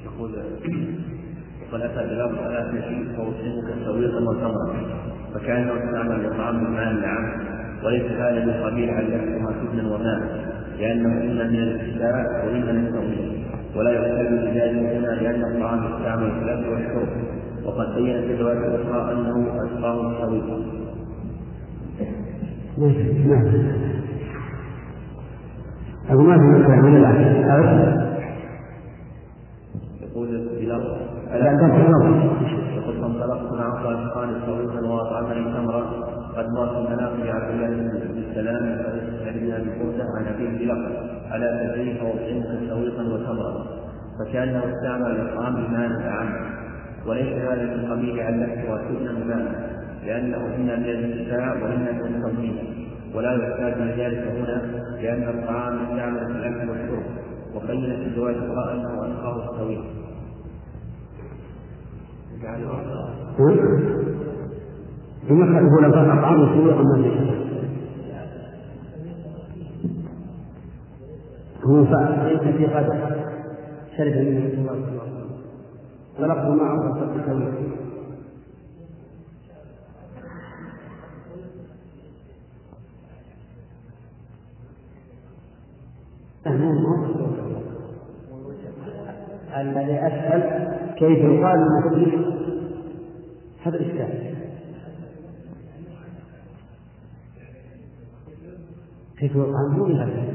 يقول وقد أتى بلفظ ثلاث شيء فأصيبك سويقا وتمرا، فكأنه استعمل لطعام الماء العام، وليس هذا من قبيل علمتها سبنا وماء، لأنه إن من الابتداء وإن من التوحيد، ولا يحتاج بذلك هنا لأن الطعام يستعمل في الأكل والشرب، وقد بين في الرواية الأخرى أنه أسقاه السويق. أبو ما في مكان من الأكل يقول بلفظ يقول فانطلقت مع صالحان السويق وأطعمني تمرا قد مر في مناقب عبد الله بن السلام فسألنا بقوله عن أبيه بلفظ ألا تدري فأطعمك سويقا وتمرا، فكأنه استعمل الإطعام بماء الأعم، وليس هذا من قبيل علمت وسبنا ماء، لأنه إن من الابتداء وإن من التوحيد، ولا يحتاج لذلك هنا لأن الطعام يستعمل في الأكل والشرب، وبين في الرواية الأخرى أنه أسقاه السويق. ثم يقول لو كان الطعام سويقا ما فيه هو فليس في قدر شرب منه صلى الله عليه وسلم طلقه معه وصدق سويقا. الذي أسأل كيف يقال المسلم هذا الإشكال، كيف يقال مو من هذا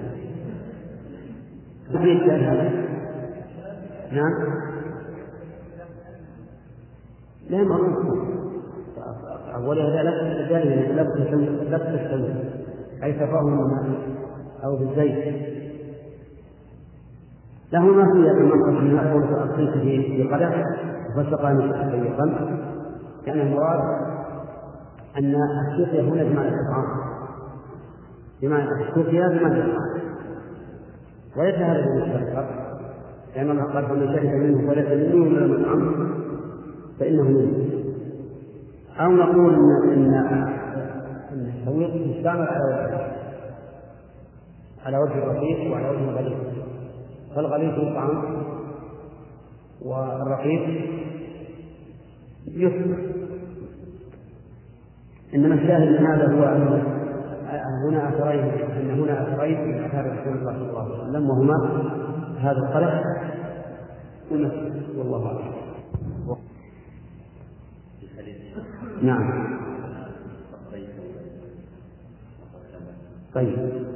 الإشكال هذا؟ نعم لا معروف أولها لا تستوي أي تفاهم أو بالزيت له ما في المنطق من أقول أقصيت في قدح وفسقاني سيقا، يعني المراد أن السقيا هنا بمعنى الإطعام، بمعنى السقيا بمعنى الإطعام، وليس هذا بالمستقر، لأن الله قال فمن شرب منه وليس منه من المطعم فإنه منه. أو نقول إن السويق يستعمل على وجه الرقيق وعلى وجه الغليظ، فالغليظ يطعم والرقيق يفطر. إنما الشاهد من هذا هو أن هنا أثرين من آثار رسول الله صلى الله عليه وسلم، وهما هذا القلق والمسجد والله أعلم. نعم طيب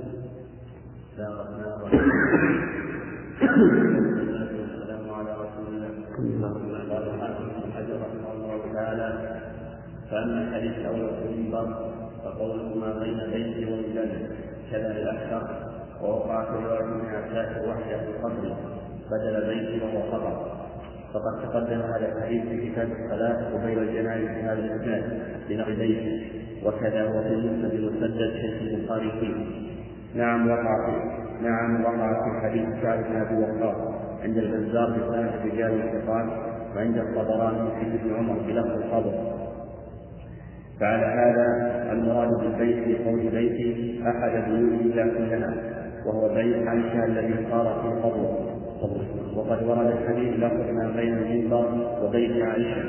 والسلام على رسول الله. قال الحافظ بن حجر رحمه الله تعالى: فأما الحديث الأول في المنبر فقوله ما بين بيتي والجنة كذا لأكثر، ووقع في رواية ابن عباس وحده في القبر بدل بيتي وهو خبر، فقد تقدم هذا الحديث في كتاب الصلاة وبين الجنائز في هذا الإسناد بنقل بيتي، وكذا هو في المسند المسدد حيث البخاري فيه. نعم وقع في حديث سعد بن أبي وقاص عند البزار بسند رجال الثقات، وعند الطبراني في ابن عمر بلفظ القبر. فعلى هذا المراد بالبيت في قول بيتي أحد بيوت لا كلها، وهو بيت عائشة الذي صار في قبره. وقد ورد الحديث لفظ ما بين المنبر وبيت عائشة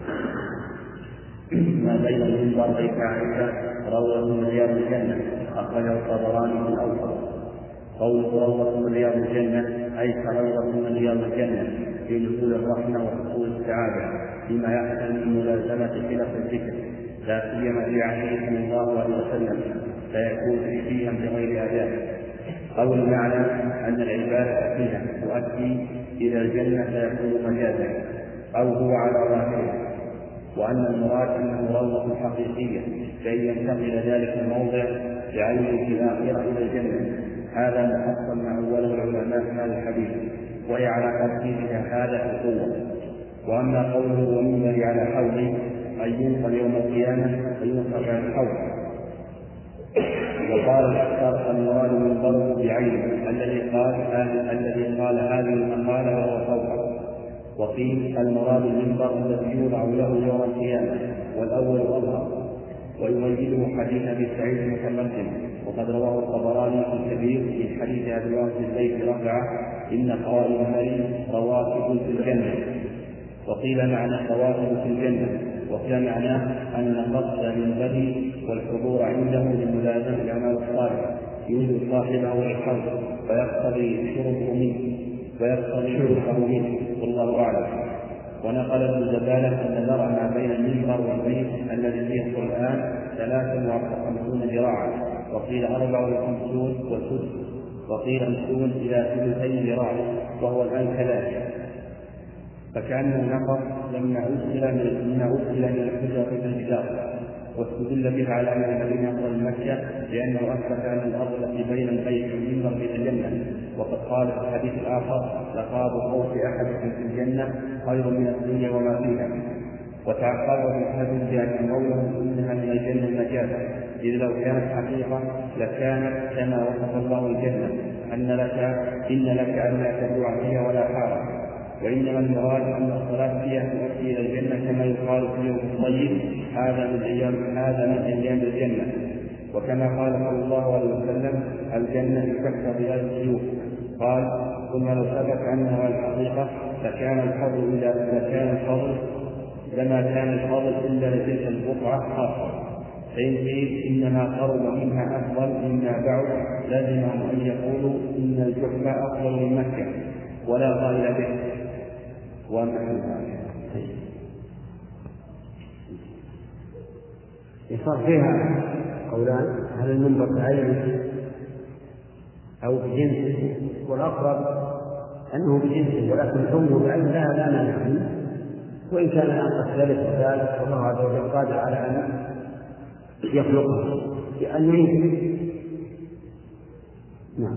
ما بين المنبر وبيت عائشة روضة من رياض الجنة، أخرجه الطبراني في الأوسط. قوله روضة من رياض الجنة أي كروضة من رياض الجنة في نزول الرحمة وحصول السعادة فيما يحصل من ملازمة خلف الذكر، لا سيما في عهده صلى الله عليه وسلم، فيكون فيها بغير أداء. أو المعنى أن العبادة فيها تؤدي إلى الجنة فيكون مجازا، أو هو على ظاهره، وأن المراد أنه روضة حقيقية كي ينتقل ذلك الموضع بعينه في الآخرة إلى الجنة. هذا محصل مع أوله العلماء في هذا الحديث، وهي على ترتيبها هذا القوة. وأما قوله ومنبري على حوضي أي ينقل يوم القيامة فينقل على الحوض. وقال الأكثر المراد منبره بعينه الذي قال هذه المقالة وهو فوقه. وقيل المراد المنبر الذي يوضع له يوم القيامة، والأول أظهر، ويؤيده حديث أبي سعيد المتقدم. وقد رواه الطبراني في الكبير في حديث أبي واقد البيت رفعه إن قائل المريض رواتب خوافض في الجنة، وقيل معنى خوافض في الجنة، وقيل معناه أن القصد للبدء والحضور عنده لملازمة الأعمال الصالحة يوجد صاحبه الحوض ويقتضي شربه منه والله أعلم. ونقل ابن زبالة أن ذرع ما بين المنبر والبيت الذي فيه القرآن 53 ذراعا، وقيل 54 وسدس، وقيل 50 إلى 2 ذراع، وهو الآن كذلك، فكأنه نقص لما أرسل من الحجرة في الجدار. واستدل به على أن الذين يقرأون مكة لأنه أثبت أن الأرض التي بين البيت والمنبر في الجنة، وقد قال في الحديث الآخر لقاب خوف أحدكم في الجنة خير من الدنيا وما فيها. وتعقب بالحديث بأن قوله إنها من الجنة النجاة، إذ لو كانت حقيقة لكانت كما وصف الله الجنة إن لك أن لا تجوع فيها ولا حارة، وإنما المراد أن الصلاة فيها تؤدي إلى الجنة كما يقال في يوم الطيب هذا من أيام الجنة. وكما قال صلى الله عليه وسلم الجنة تحت ظلال السيوف. قال ثم لو ثبت أنها الحقيقة لما كان الفضل إلا لتلك البقعة خاصة، فإن قيل إنما قرب منها أفضل مما بعد لازمهم أن يقولوا إن الجحفة أفضل من مكة ولا قائل به. يصار فيها قولان، هل المنبر بعينه أو بجنسه، والأقرب أنه بجنسه، ولكن كونه بعينه لا مانع منه، وإن كان أنقص ذلك وذلك والله عز وجل قادر على أن يخلقه بأن يعيده. نعم.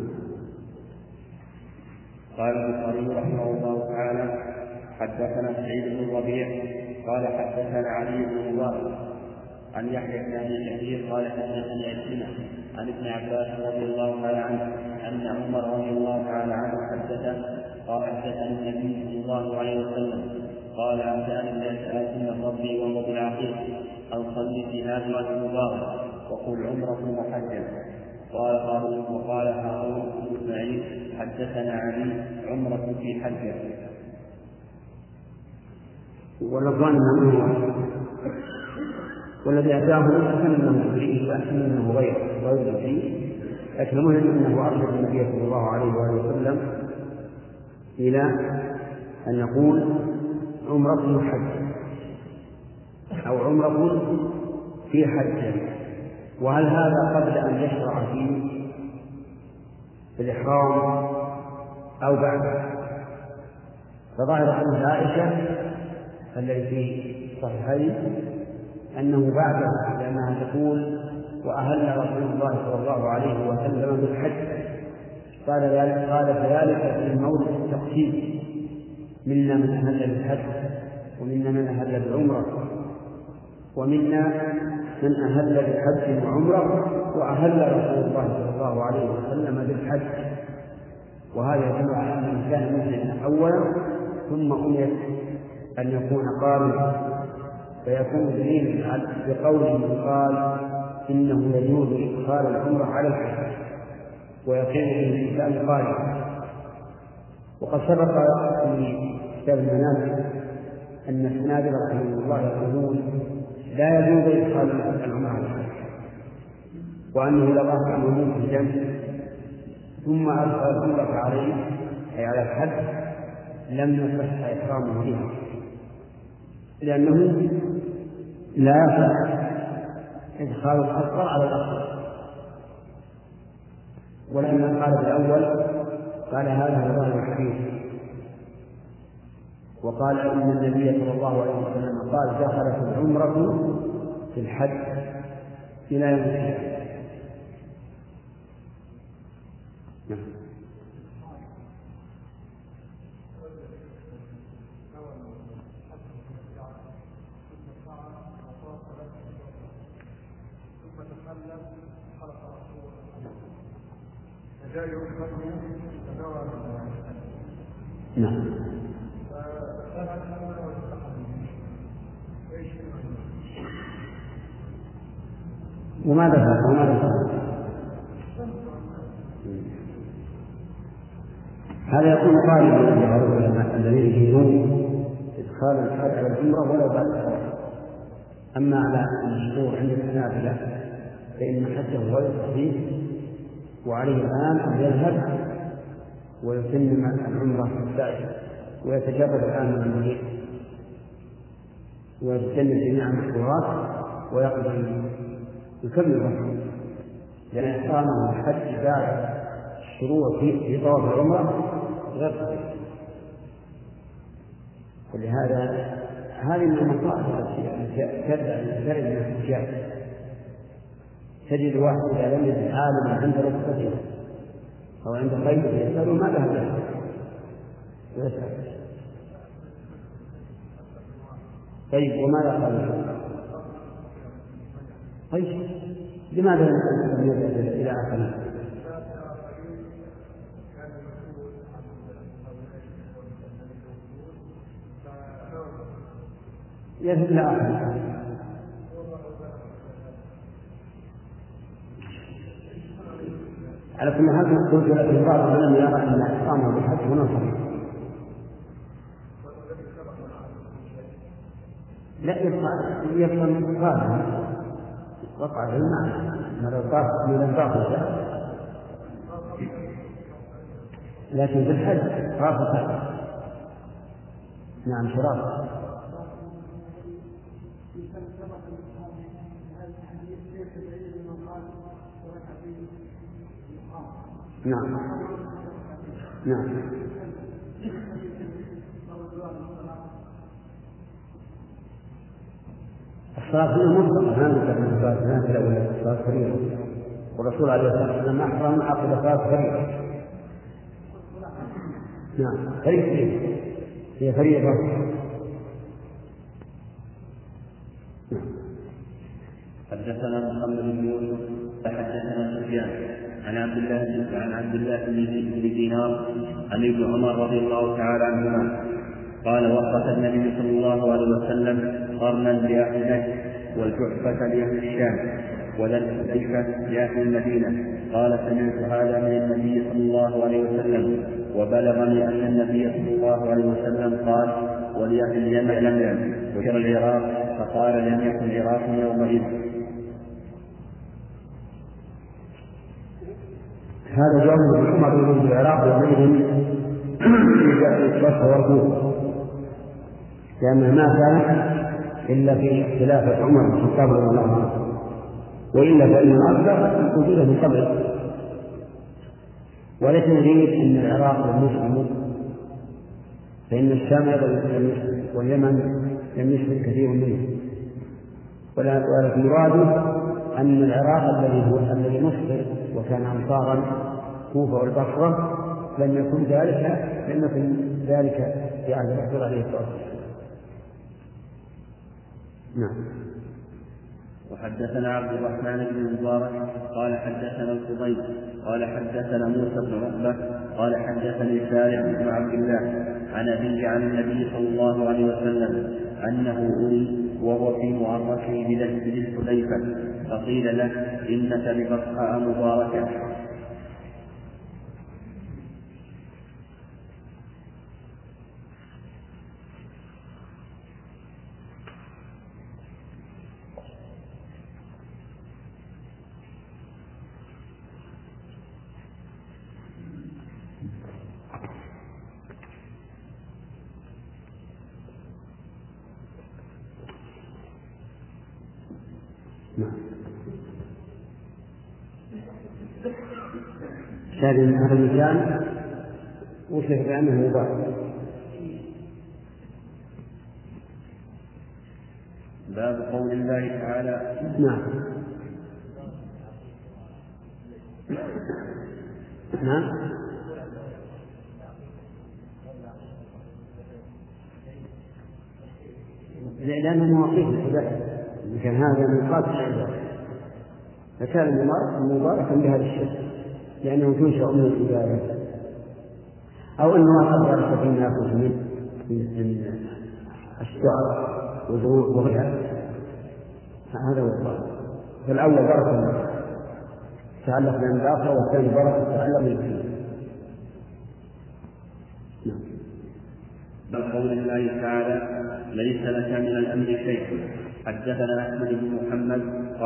قال البخاري رحمه الله تعالى حدثنا سعيد بن الربيع قال حدثنا علي بن مبارك عن يحيى بن ابي كثير قال حدثني عكرمة عن ابن عباس رضي الله تعالى عنه ان عمر رضي الله تعالى عنه قال حدثني النبي صلى الله عليه وسلم قال اتاني الناس من ربي وهو بالعقيق اصلي في هذا الوقت المبارك وقل عمره وحجا. وقال هارون بن اسماعيل حدثنا علي عمره في حجه. والرضوان والذي أتاه أحسن منه جبريل وأحسن منه غير جبريل، لكن المهم أنه أرشد النبي صلى الله عليه وآله وسلم إلى أن نقول عمرة حج أو عمرة في حج. وهل هذا قبل أن يشرع في الإحرام أو بعد؟ فظاهر حديث عائشة الذي في الصحيحين أنه بعده، لأنها تقول وأهل رسول الله صلى الله عليه وسلم بالحج، قال فذلك في الموضع التقسيم، منا من أهل بالحج ومنا من أهل بالعمرة ومنا من أهل بالحج وعمرة وأهل رسول الله صلى الله عليه وسلم بالحج. وهذا يدل على أن كان مسلما أولا ثم أمر أن يكون قارنا، فيكون دليل بقوله قال إنه يجوز إدخال العمرة على الحج ويكون بالإنسان قارنا. وقد سبق في كتاب المناسك أن الحنابلة رحمه الله يقولون لا يجوز إدخال العمرة على الحج، وأنه لو أخذ في الجنة ثم أدخل العمرة عليه أي على الحج لم يصح إحرامه بها، لأنه لا يصح إدخال الأصغر على الأصغر. ولما قال بالأول قال هذا هو ظاهر الحديث، وقال إن النبي صلى الله عليه وسلم قال دخلت العمرة في الحج إلى يوم القيامة. نعم. وماذا فعل؟ هذا يكون قائلا الذي إدخال الحج على العمرة ولو بعد الطواف. أما على المشهور عند الحنابلة فإن حجه غير صحيح، وعليه الآن أن يذهب ويتم العمرة السائلة ويتجرد الآن من المريض ويتجنب جميع المحظورات ويقضي يكمل رحمه، لأن إحرامه الحج بعد الشروع في طواف العمرة غير صحيح. ولهذا هذه من المصائب التي ترد من الحجاج. تجد واحد إذا لم يجد عالما عند ركبته أو عند خيبه يسأله ما ذهب له ويسأل. طيب وماذا قال؟ طيب لماذا لم يذهب إلى آخره؟ يذهب إلى آخره. على كل حال قلت لكن بعض العلماء يرى أن إحرامه بالحج هنا صحيح. لا يبقى من قادم وقع في المعنى من الباطل، لكن بالحج رافض. نعم شراط. نعم نعم. الصلاة هي مطلقة، ما نقول الصلاة نافلة ولا الصلاة فريضة، والرسول عليه الصلاة والسلام أحرم عقب صلاة فريضة. نعم فريضة هي فريضة. حدثنا محمد بن يوسف فحدثنا سفيان عن عبد الله بن دينار عن ابن عمر رضي الله تعالى عنهما قال وقت النبي صلى الله عليه وسلم قرنا لأهل نجد والجحفة لأهل الشام وذا الحليفة لأهل المدينة. قال سمعت هذا من النبي صلى الله عليه وسلم، وبلغني أن النبي صلى الله عليه وسلم قال ولأهل اليمن لم وشر العراق، فقال لم يكن العراق يومئذ. هذا جواب ابن عمر من العراق يومئذ في الصف والكوفة، لأنه ما كان إلا في خلافة عمر بن الخطاب رضي الله عنه، وإلا فإن الأكثر وجوده من قبل. وليس نريد أن العراق لم يسلموا، فإن الشام أيضا لم يسلم واليمن لم يسلم كثير منه، ولكن مراده أن العراق الذي مسلم وكان أمصارا كوفة والبصرة لم يكن ذلك في عهد الرسول عليه الصلاة والسلام. نعم. وحدثنا عبد الرحمن بن المبارك قال حدثنا الفضيل قال حدثنا موسى بن عقبة قال حدثني سالم بن عبد الله عن أبيه عن النبي صلى الله عليه وسلم أنه أري وهو في معركه بذي الحليفة، فقيل له إنك ببطحاء مباركة. شاهد من هذا المكان وصف بأنه مبارك. باب قول الله تعالى. نعم نعم. لأنه مواقيت العبادة، كان هذا ميقات العبادة، فكان مباركا بهذا الشيء لأنه تنشأ من العبادة، أو أنه قد بارك فيما يخرج من الشعر والظروف وغيرها. هذا هو البركة. فالأول بركة تعلق بالآخر، والثاني بركة تعلق بالدين. قول الله تعالى ليس لك من الأمر شيء. حدثنا أحمد بن محمد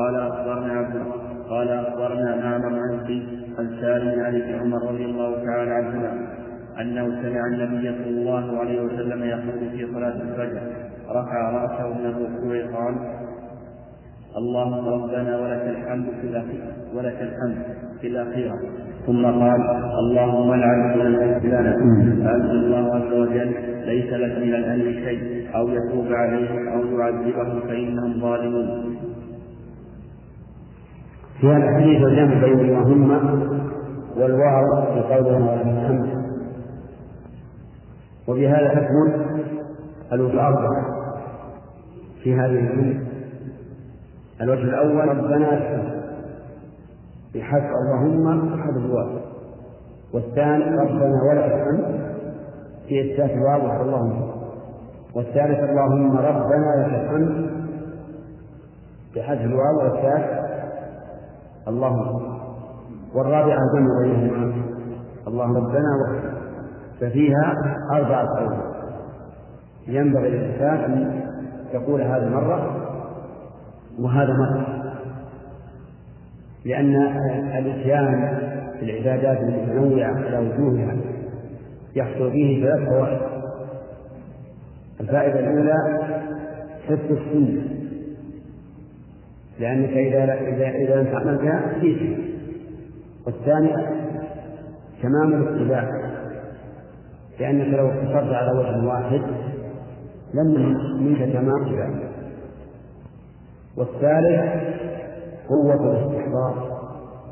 قال أخبرنا معمر عن سالم عن ابن عمر رضي الله تعالى عنهما أنه سمع النبي صلى الله عليه وسلم يقول في صلاة الفجر رفع رأسه من الركوع قال اللهم ربنا ولك الحمد في الأخيرة ثم قال اللهم لعن من فأنزل الله عز وجل ليس لك من الأمر شيء أو يتوب عليهم أو يعذبهم فإنهم ظالمون. في هذا الحديث الجمع بين اللهم والواو في قوله ولك الحمد، وبهذا تكمل الوجه أربعة في هذه الجملة. الوجه الأول ربنا بحذف اللهم أحد الواو، والثاني ربنا ولك الحمد في إثبات الواو اللهم، والثالث اللهم ربنا لك الحمد بحذف الواو والثالث اللهم، والرابعة جمع بينهما اللهم ربنا وحده، ففيها أربعة قول. ينبغي للإنسان أن يقول هذه مرة وهذا مرة، لأن الإتيان في العبادات المتنوعة على وجوهها يحصل به ثلاث فوائد. الفائدة الأولى حفظ السنة، لأنك إذا لم تعملها تنسيها. والثانية تمام الاتباع، لأنك لو اقتصرت على وجه واحد لم منك تمام اتباع. والثالث قوة الاستحضار،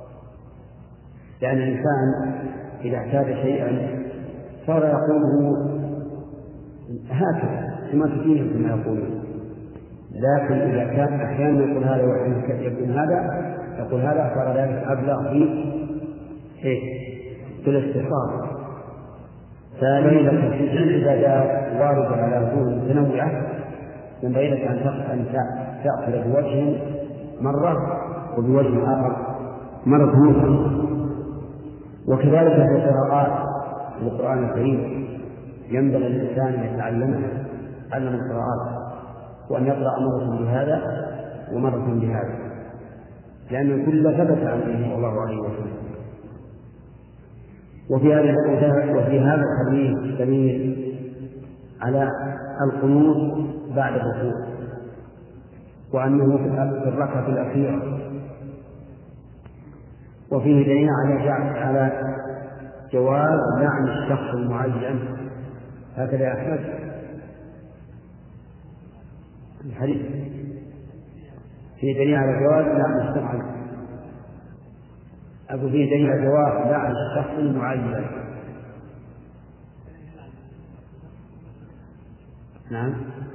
لأن الإنسان إذا احتاج شيئا صار يقوله هكذا كما تفيه كما يقولون، لكن إذا كان أحيانا يقول هذا وأحيانا يقول هذا يقول هذا صار ذلك أبلغ في الاستحضار. ثانيا في العبادات واردة على وجوه متنوعة ينبغي لك أن تأخذ بوجه مرة وبوجه آخر مرة أخرى. وكذلك في القراءات في القرآن الكريم ينبغي للإنسان أن يتعلم القراءات، وأن يقرأ مرة بهذا ومرة بهذا، لأن الكل ثبت عن النبي صلى الله عليه وسلم. وفي هذا الحديث دليل على القنوت بعد الركوع، وأنه في الركعة الأخيرة. وفيه دليل على جواز لعن الشخص المعين. هكذا يا أحمد الحديث فيه دليل على جواز لعن الشخص، أقول فيه دليل على جواز لعن الشخص المعين. نعم.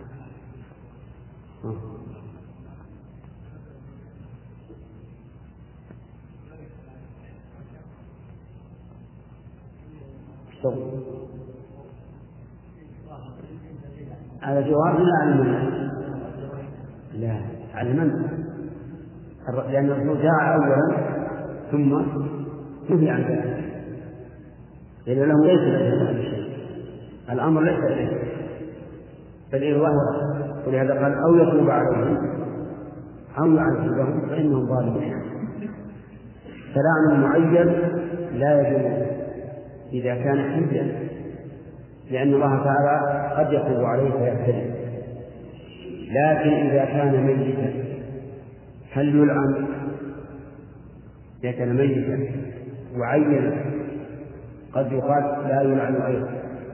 على جواب لا على من؟ لا على من؟ لأن الرسول جاء أولا ثم نهي عن ذلك، لأن له ليس له هذا الشيء، الأمر ليس إليه بل إلى الله، ولهذا قال أو يتوب عليهم أو يعذبهم فإنهم ظالمون. فلعن المعين لا يجوز إذا كان حيا، لأن الله تعالى قد يتوب عليه فيهتدي، لكن إذا كان ميتا هل يلعن؟ إذا كان ميتا وعين قد يقال لا يلعن أيضا،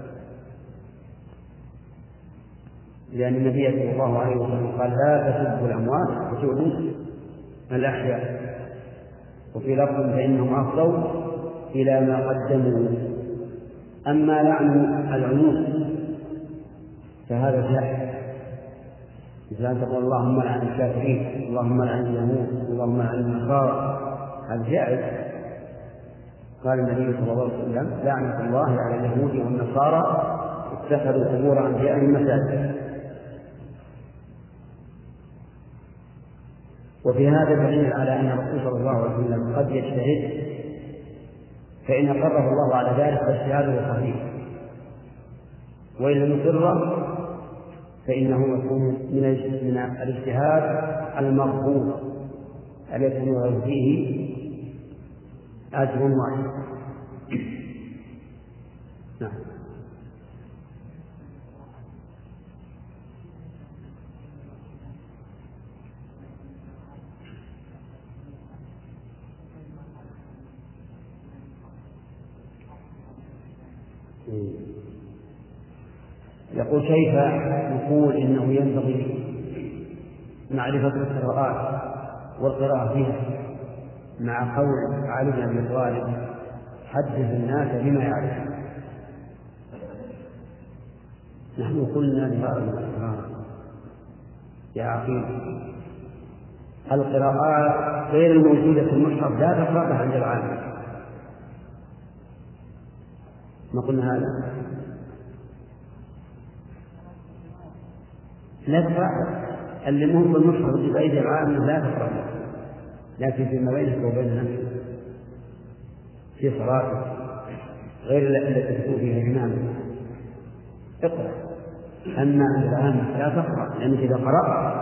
لأن النبي صلى الله عليه وسلم قال لا تسبوا الأموات وتؤذوا الأحياء، وفي لفظ فإنهم أفضوا إلى ما قدموا. أما لعن العنوس فهذا جائز، مثل أن تقول اللهم لعن الكافرين، اللهم لعن اليهود، اللهم لعن النصارى، هذا جائز. قال النبي صلى الله عليه وسلم لعنة الله على اليهود والنصارى اتخذوا قبور أنبيائهم مساجد. وفي هذا دليل على أن الرسول صلى الله عليه وسلم قد يجتهد، فإن قرر الله على ذلك فاجتهاده صحيح، وإن لم يقر فإنه يكون من الاجتهاد المرفوض الذي يكون فيه أجر واحد. نعم. يقول كيف نقول إنه ينبغي معرفة القراءات والقراءة فيها مع قول علي بن أبي طالب حدث الناس بما يعرف. نحن قلنا لبعض الأسرار يا عقيل القراءات غير الموجودة في المصحف لا تقرأها عند العالم. ما قلنا هذا؟ لا تقرأ اللي مهم بالمصحف اللي بأيدي العالم لا تقرأ، لكن فيما بينك وبينها في صلاة غير التي تكون فيها إمامك اقرأ. أما عند العالم لا تقرأ، لأنك إذا قرأت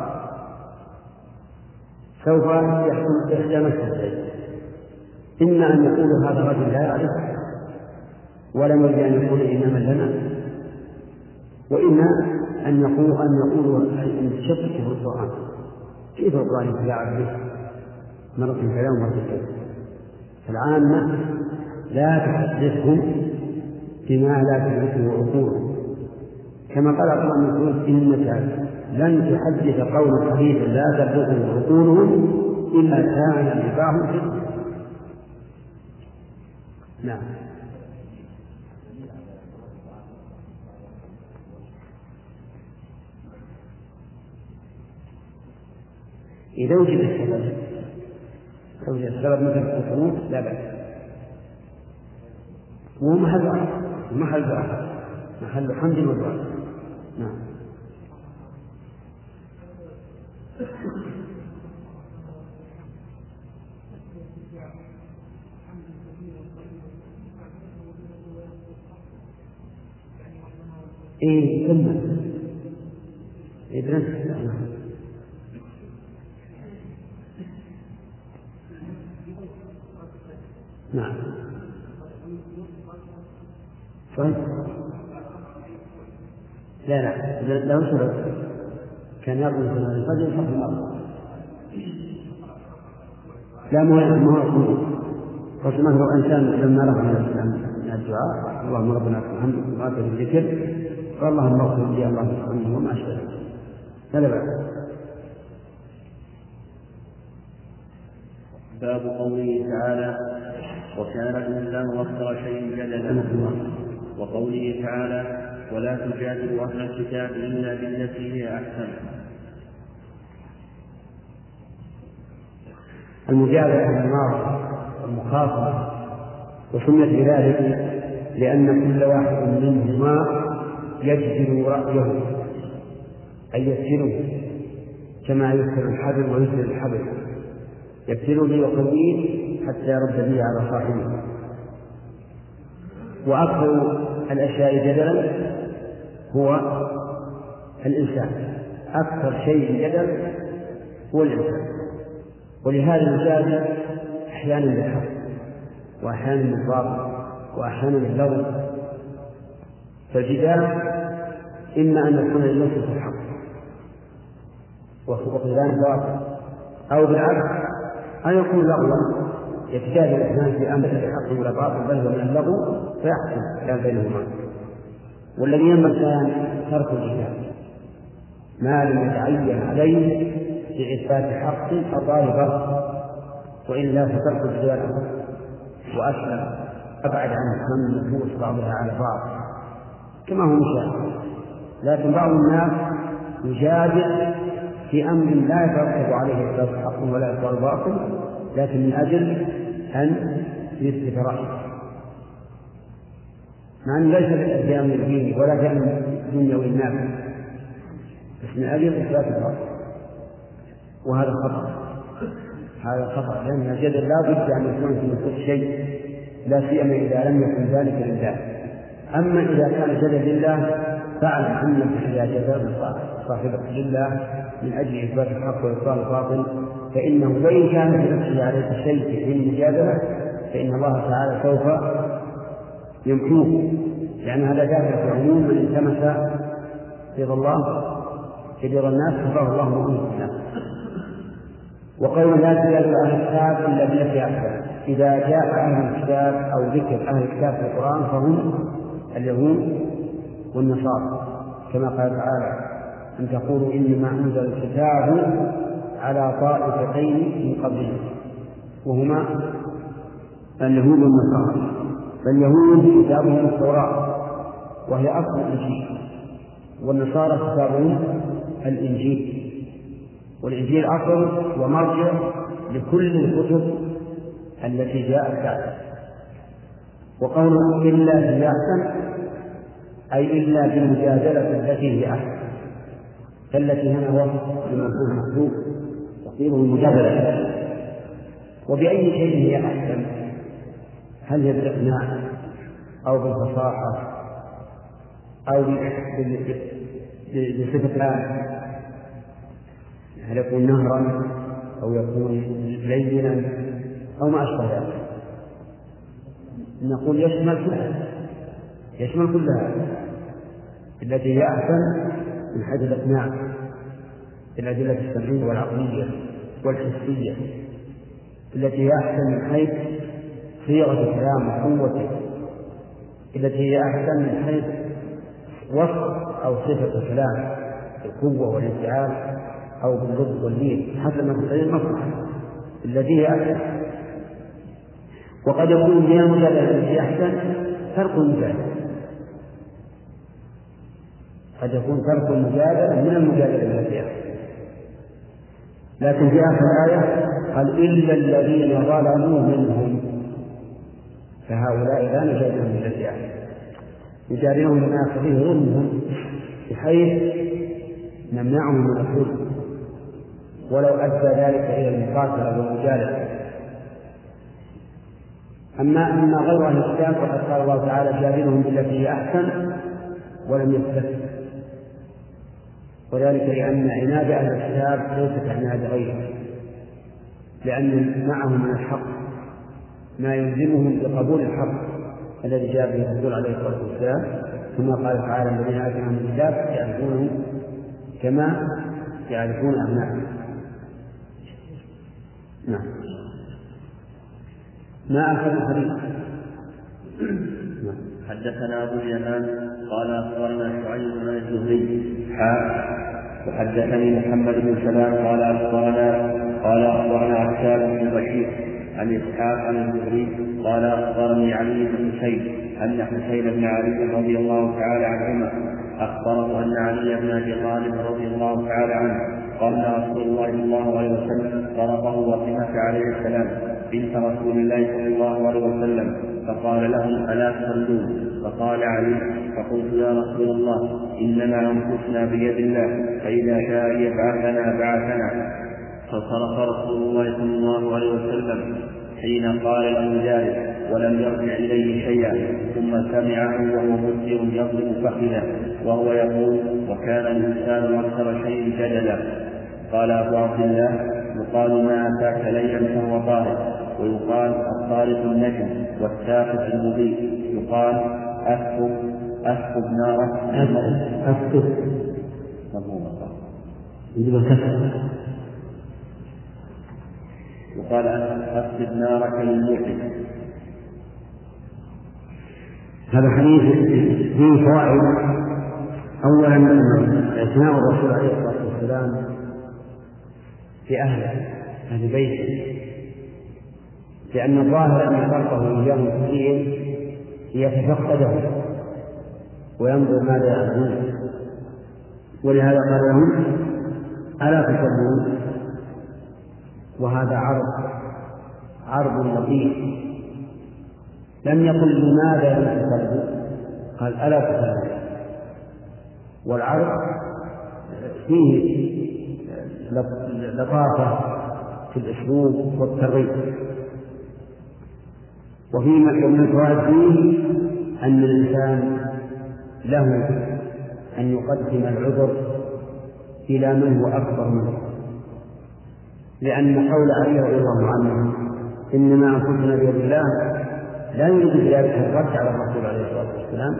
سوف يحصل إحدى مسألتين: إما أن يقول هذا الرجل لا يعرف ولم يرد أن يكون إماما لنا، وإما أن يقول أن تشكك في القرآن. كيف القرآن يتلاعب به مرة كذا ومرة كذا؟ العامة لا تحدثهم بما لا تدركه عقولهم، كما قال عبد الله بن مسعود: إنك لن تحدث قوم حديثا لا تدركه عقولهم إلا كان نفاهم في الدين. نعم. إذا وجد السبب مثل الخروج لا بأس، وهو محل دعاء محل حمد ودعاء. نعم. إيه ثم إدرس. نعم. لا لو شرط كان يقول في الفجر يحط الأرض. لا ما هو مثلا لو إنسان لما رفع من الدعاء اللهم ربنا الحمد لله في الذكر قال اللهم اغفر لي اللهم ارحمني وما أشبه فلا بأس. باب قوله تعالى: وكان الإنسان أكثر شيء جدلا. وقوله تعالى: ولا تجادل أهل الكتاب إلا بالتي هي أحسن. المجادلة عن المعاصي والمخاصمة وسميت بذلك لأن كل واحد منهما يجدل رأيه أي يسره كما يسر الحبل ويسر الحبل، يسر لي وقويه حتى يرد لي على صاحبه. وأكثر الأشياء جدلا هو الإنسان، أكثر شيء جدل هو الإنسان، ولهذا المجادل أحيانا بالحق وأحيانا بالباطل وأحيانا باللغو. فالجدال إما أن يكون للنفس في الحق وخذلان الباطل، أو بالعكس أن يكون لغوا يتجادل الاثنان في أمر الحق ولا باطل بل هو من اللغو فيحكم كان بينهما. والذي ينبغي أن ترك الجدال ما لم يتعين عليه بإثبات حق الظاهر، وإلا فترك الجدال وأسلم أبعد عن هم النفوس بعضها على بعض كما هو مشاهد. لكن بعض الناس يجادل في أمر لا يترتب عليه إثبات حق ولا إثبات باطل، لكن من أجل أن يثبت رأيه، مع أن ليس جاء من الدين ولا جاء من دنيوي الناس، بس من أجل إثبات الرأي. وهذا خطأ، هذا خطأ، لأن الجدل لا بد أن يكون في نفس شيء، لا سيما إذا لم يكن ذلك لله. أما إذا كان الجدل لله فاعلم أنك إذا جذبت صاحبك لله من أجل إثبات الحق وإبطال الباطل فإنه وإن كان في نفسه عليك شيء من المجادلة فإن الله تعالى سوف يمحوه، لأن هذا داخل في عموم من التمس رضا الله في رضا الناس كفاه الله مؤمن الناس. وقول لا تجادل أهل الكتاب إلا بالتي أحسن، إذا جاء أهل الكتاب أو ذكر أهل الكتاب في القرآن فهم اليهود والنصارى، كما قال تعالى أن تقولوا إنما أنزل الكتاب على طائفتين من قبلهم وهما اليهود والنصارى. فاليهود كتابهم التوراة وهي أصل الإنجيل، والنصارى كتابهم الإنجيل، والإنجيل أصل ومرجع لكل الكتب التي جاءت بعده. وقوله إلا بالله أحسن أي إلا بالمجادلة التي هي أحسن، فالتي هنا وصف لمفهوم محذوف تصير المجادلة. وبأي شيء هي أحسن؟ هل هي بالإقناع أو بالفصاحة أو بصفة الآن؟ هل يكون نهرا أو يكون لينا أو ما أشبه ذلك؟ نقول يشمل كلها التي هي أحسن من حيث الإقناع بالأدلة السمعية والعقلية والحسية، التي هي أحسن من حيث صيغة الكلام وقوته، التي هي أحسن من حيث وصف أو صفة الكلام القوة والانفعال أو بالضد واللين حسب ما تقتضي المصلحة التي هي أحسن. وقد يكون من المجادلة التي أحسن ترك المجادلة، قد يكون ترك المجادلة من المجادلة التي أحسن. لكن في آخر الآية قال إلا الذين ظلموا منهم فهؤلاء لا نجادلهم بالتي أحسن، نجادلهم بما يقتضيه ظلمهم بحيث نمنعهم من الظلم ولو أدى ذلك إلى المقاتلة والمجادلة. أما غير أهل الكتاب فقد قال الله تعالى جادلهم بالتي هي أحسن ولم يستثنى، وذلك لأن عناد أهل الكتاب ليست عناد غيرهم، لأن معهم من الحق ما يلزمهم بقبول الحق الذي جاء به الرسول عليه الصلاة والسلام، ثم قال تعالى الذين آتيناهم الكتاب يعرفونه كما يعرفون أبناءهم. نعم. ما أخذ الحديث. حدثنا أبو اليمان قال أخبرنا شعيب بن الزهري وحدثني محمد بن سلام قال أخبرنا عتاب بن بشير عن إسحاق عن الزهري قال أخبرني علي بن حسين أن حسين بن علي رضي الله تعالى عنهما أخبره أن علي بن أبي طالب رضي الله تعالى عنه قال رسول الله صلى الله عليه وسلم ضربه فاطمة عليه السلام بنت رسول الله صلى الله عليه وسلم فقال لهم ألا تصلون؟ فقال علي فقلت يا رسول الله إننا أنفسنا بيد الله فإذا شاء يبعثنا بعثنا. فصرف رسول الله صلى الله عليه وسلم حين قال له ذلك ولم يرجع إليه شيئا، ثم سمعه وهو مسلم يضرب فخذه وهو يقول وكان الإنسان أكثر شيء جدلا. قال أبو عبد الله يقال ما أتاك ليلا فهو طارق، ويقال الطارق النجم والساقط المضيء، يقال أسقط نارك يقال أسقط نارك للموحد. هذا حديث فيه فوائد. أولا اعتناء الرسول عليه الصلاة والسلام في أهل بيته، لأن الظاهر أن خلقه إياهم كثير يتفقده وينظر ماذا يعملون، ولهذا قال لهم ألا تصلون؟ وهذا عرض لطيف، لم يقل لماذا لم تصلوا، قال ألا تصلون. والعرض فيه لطافة في الأسلوب والترغيب. ومن الفوائد فيه أن الإنسان له أن يقدم العذر إلى من هو أكبر منه، لأن قول علي رضي الله عنه إنما أنفسنا بيد الله لا يريد بذلك الرد على الرسول عليه الصلاة والسلام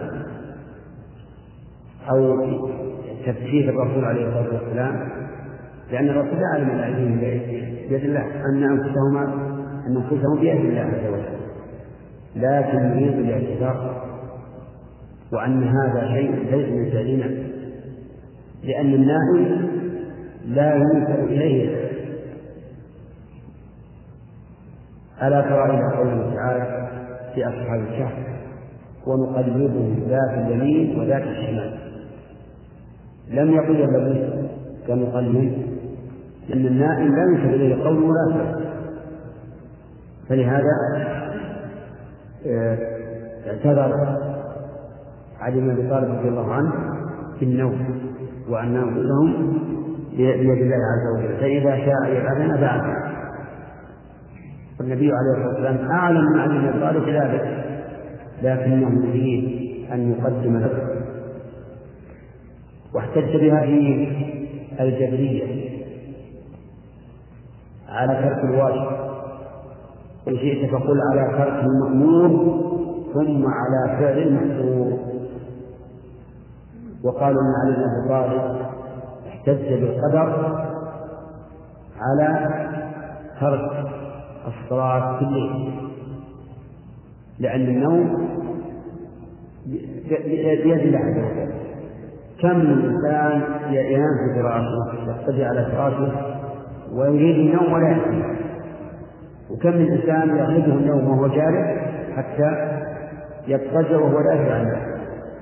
أو تفسير الرسول عليه الصلاة والسلام، لأن الرسول لا علم أن بيد الله، أن أنفسهم بيد الله عز وجل، لكن يريد الاعتذار وأن هذا شيء ليس من فعلنا، لأن النائم لا ينسب إليه. ألا ترى إلى قوله تعالى في أصحاب الكهف ونقلبهم ذات اليمين وذات الشمال، لم يقل الذي كنقلب، لأن النائم لا ينسب إليه قول ولا فعل، فلهذا اعتذر علي بن أبي طالب رضي الله عنه في النوم وأن أنفسهم بيد الله عز وجل، فإذا شاء يبعثنا بعث. والنبي عليه الصلاة والسلام أعلم من علي بن أبي طالب ذلك، لكنه يريد أن يقدم له. واحتج بهذه الجبرية على ترك الواجب، إن شئت فقل على ترك المأمور ثم على فعل المحظور. وقالوا أن علي بن أبي طالب احتج بالقدر على ترك الصلاة في الليل، لأن النوم بيد الله عز وجل. كم من إنسان ينام في فراشه يضطجع على فراشه ويريد النوم ولا يأتي، وكم من إنسان يغلبه النوم وهو جالس حتى يضطجع وهو لا يدري عنه.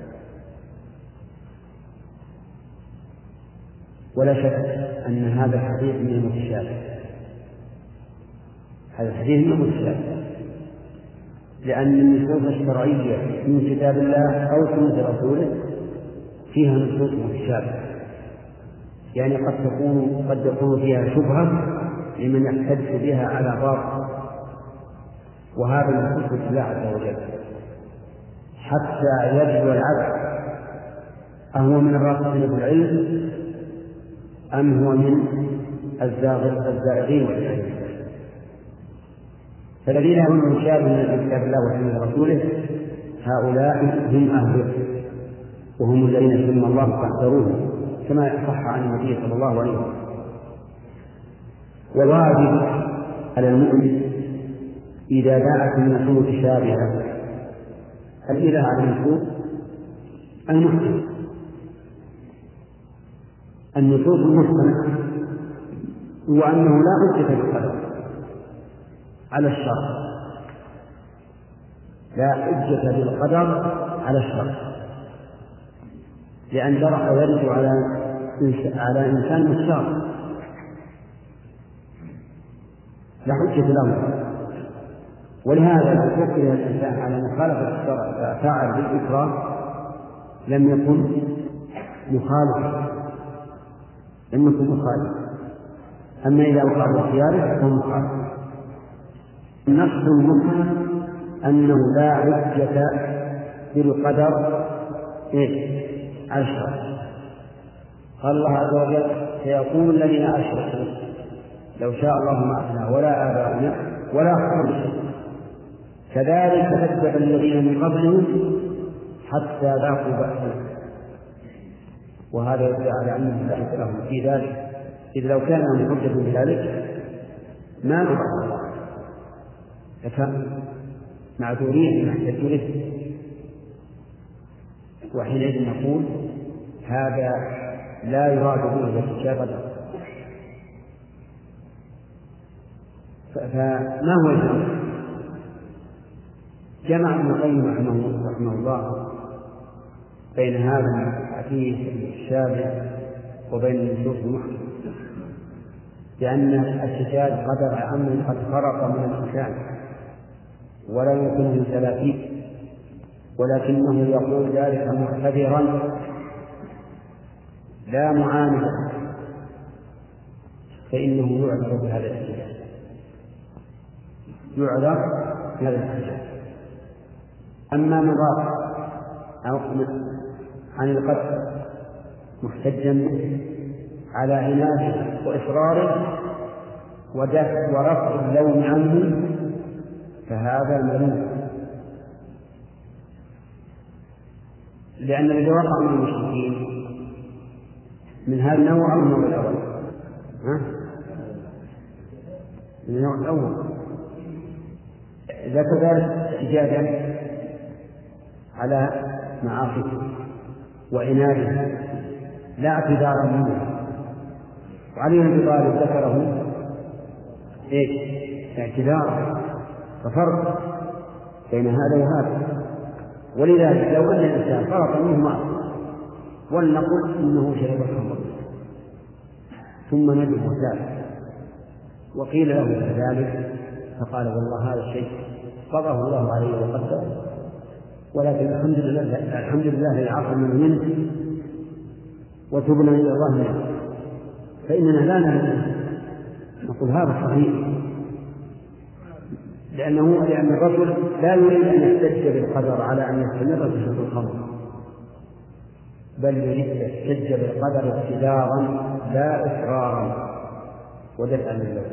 ولا شك أن هذا الحديث من المتشابه، هذا الحديث من المتشابه، لأن النصوص الشرعية من كتاب الله أو سنة رسوله فيها نصوص متشابهة، يعني قد يكون فيها شبهة لمن يحتج بها على باطل، وهذا من حكمة الله عز وجل حتى يبدو العبد أهو من الراسخين في العلم أم هو من الزائغين والعلم. فالذين هم مشابه من كتاب الله وسنة رسوله هؤلاء هم أهله، وهم الذين سمى الله فاحذروه كما صح عن النبي صلى الله عليه وسلم. والواجب على المؤمن إذا جاءت النصوص شابهة الإله على النصوص المحكمة، النصوص المحكمة هو أنه لا حجة بالقدر على الشر، لا حجة بالقدر على الشر، لأن شرع يرد على إنسان مختار لا حجة له. ولهذا إذا فكر الإنسان على مخالفة الشرع فاعل بالإكراه لم يكن مخالفا، لم يكن مخالفا. أما إذا وقع باختياره فهو مخالف. النص المحكم أنه لا حجة بالقدر على الشرع. قال الله عز وجل سيقول الذين أشركوا لو شاء الله ما أتنا ولا آباؤنا ولا أخبرنا، كذلك كذب الذين من قبلهم حتى ذاقوا بأسنا. وهذا يدل على أنهم لا حجة لهم في ذلك، إذ لو كان لهم حجة بذلك ما نطق الله، فكان معذورين نحتج به. وحينئذ نقول هذا لا يراد به الاستجابة. فما هو الجمع؟ جمع ابن القيم رحمه الله بين هذا الحديث الشابه وبين النصوص المحكمة، لأن الحجاج قدر عمن قد فرق من الإنسان ولا يكون من 30، ولكنه يقول ذلك معتذرا لا معاندا، فإنه يعذر بهذا الاحتجاج، يعذر بهذا الاحتجاج. أما من راى عن القتل محتجا على عناده وإصراره ورفع اللوم عنه فهذا ملوم، لأن الذي وقع من المشركين من هذا النوع أو النوع الأول؟ من النوع الأول. إذا كذلك احتجاجا على معاصيه وعناده لا اعتذارا منه، وعلي بن طالب ذكره اعتذارا، ففرق بين هذا وهذا. ولذلك لو أن الإنسان فرط منه معصية ولنقل إنه شرب الخمر ثم ندم وتاب وقيل له كذلك فقال والله هذا الشيء قضاه الله عليه وقدره، ولكن الحمد لله الذي عصمنا منه وتبنا إلى الله منه، فإننا لا نهدم نقول هذا صحيح، لأن الرجل لا يريد أن يحتج بالقدر على أن يستمر في شرب الخمر، بل يريد أن يحتج بالقدر اعتذارا لا إصرارا ودفعا لله.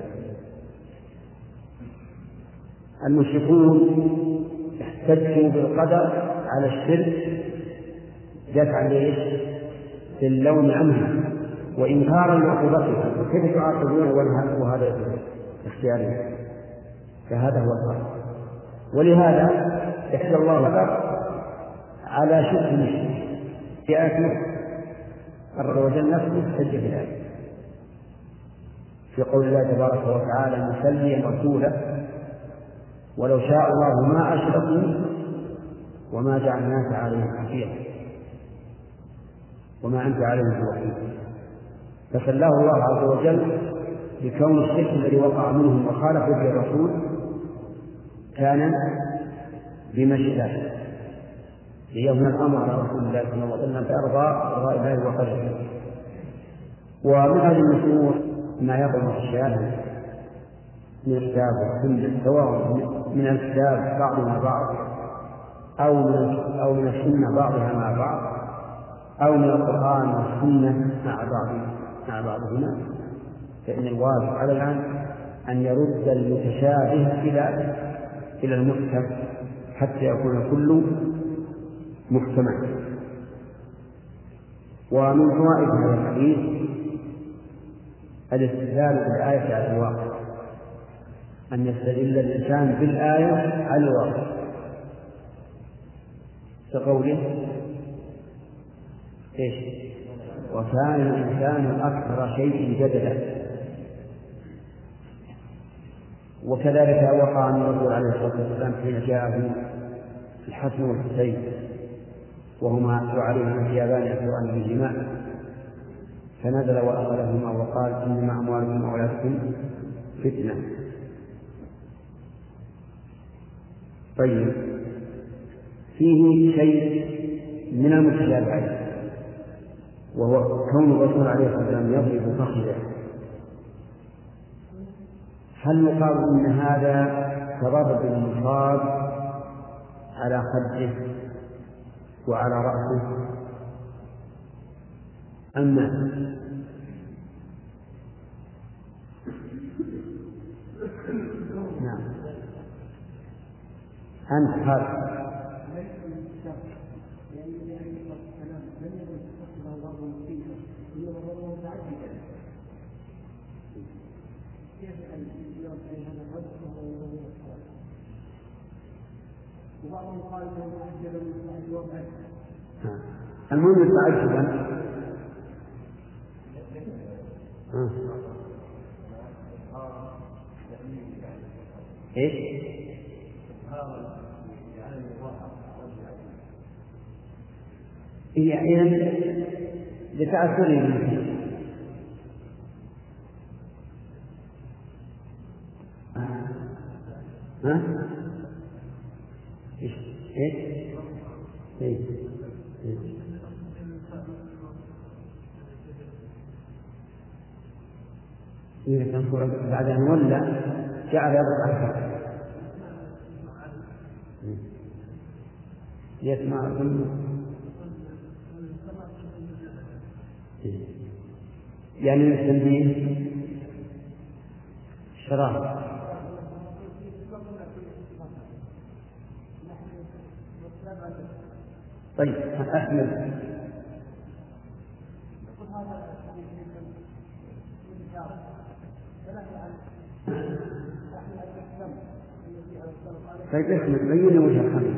المشركون احتجوا بالقدر على الشرك دفعا ليش؟ للوم عنه وإنكارا لعقوبته، وكيف تعاقبون وهذا اختياري؟ فهذا هو الفرق. ولهذا احتج الله القدر على شرك المشرك في آية عز وجل نفسه احتج بالآية في قول الله تبارك وتعالى مسليا رسوله ولو شاء الله ما أشركوا وما جعلناك عليهم حفيظا وما أنت عليهم بوكيل. فسلاه الله عز وجل بكون الشرك الذي وقع منهم وخالف به الرسول كان بمشيئته ليهون الأمر على رسول الله صلى الله عليه وسلم فأرضى الله وقدره. ومن هذه النصوص ما يقع في الشارع من الكتاب والسنة، سواء من الكتاب بعضها بعض أو من السنة بعضها مع بعض أو من القرآن والسنة مع بعضهما، فإن الواجب على العام أن يرد المتشابه إلى المحكم حتى يكون كل محكما. ومن فوائد هذا الحديث الاستدلال بالآية على الواقع، أن يستدل الإنسان بالآية على الواقع كقوله وكان الإنسان أكثر شيء جدلا. وكذلك وقع عن الرسول عليه الصلاة والسلام حين جاءه الحسن والحسين وهما يعلمان ثيابان يأكلان بالجماع فنزل وأخذهما وقال إنما أموالكم وأولادكم فتنة. طيب، فيه شيء من المتشابهات وهو كون الرسول عليه الصلاة والسلام يضرب فخذه، هل يقال إن هذا كضرب المصاب على خده وعلى رأسه أما نعم أنت هذا وبعضهم قال انه تعجب من بعد الوضع. المهم تعجبا ايش؟ هي إذن لتأثره منه. إذا كان بعد أن ولى جعل يضرب أكثر يسمع كله يعني من التنبيه الشراب. طيب أحمد طيب أحمد بين وجه الحمد.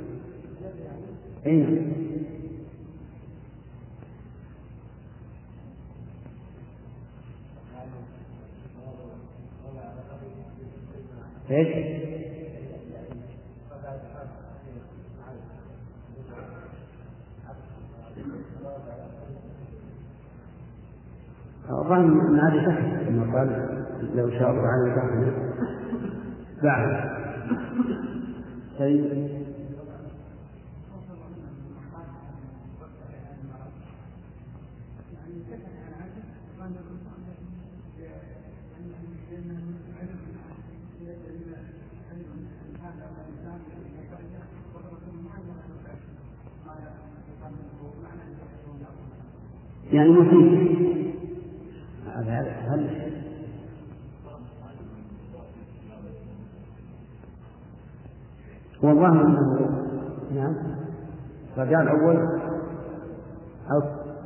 أين ايش؟ الظاهر أن هذه تحت أنه قال لو شاء الله تعالى تحت بعد. طيب يعني مفيد هل والله أنه نعم رجال أول أو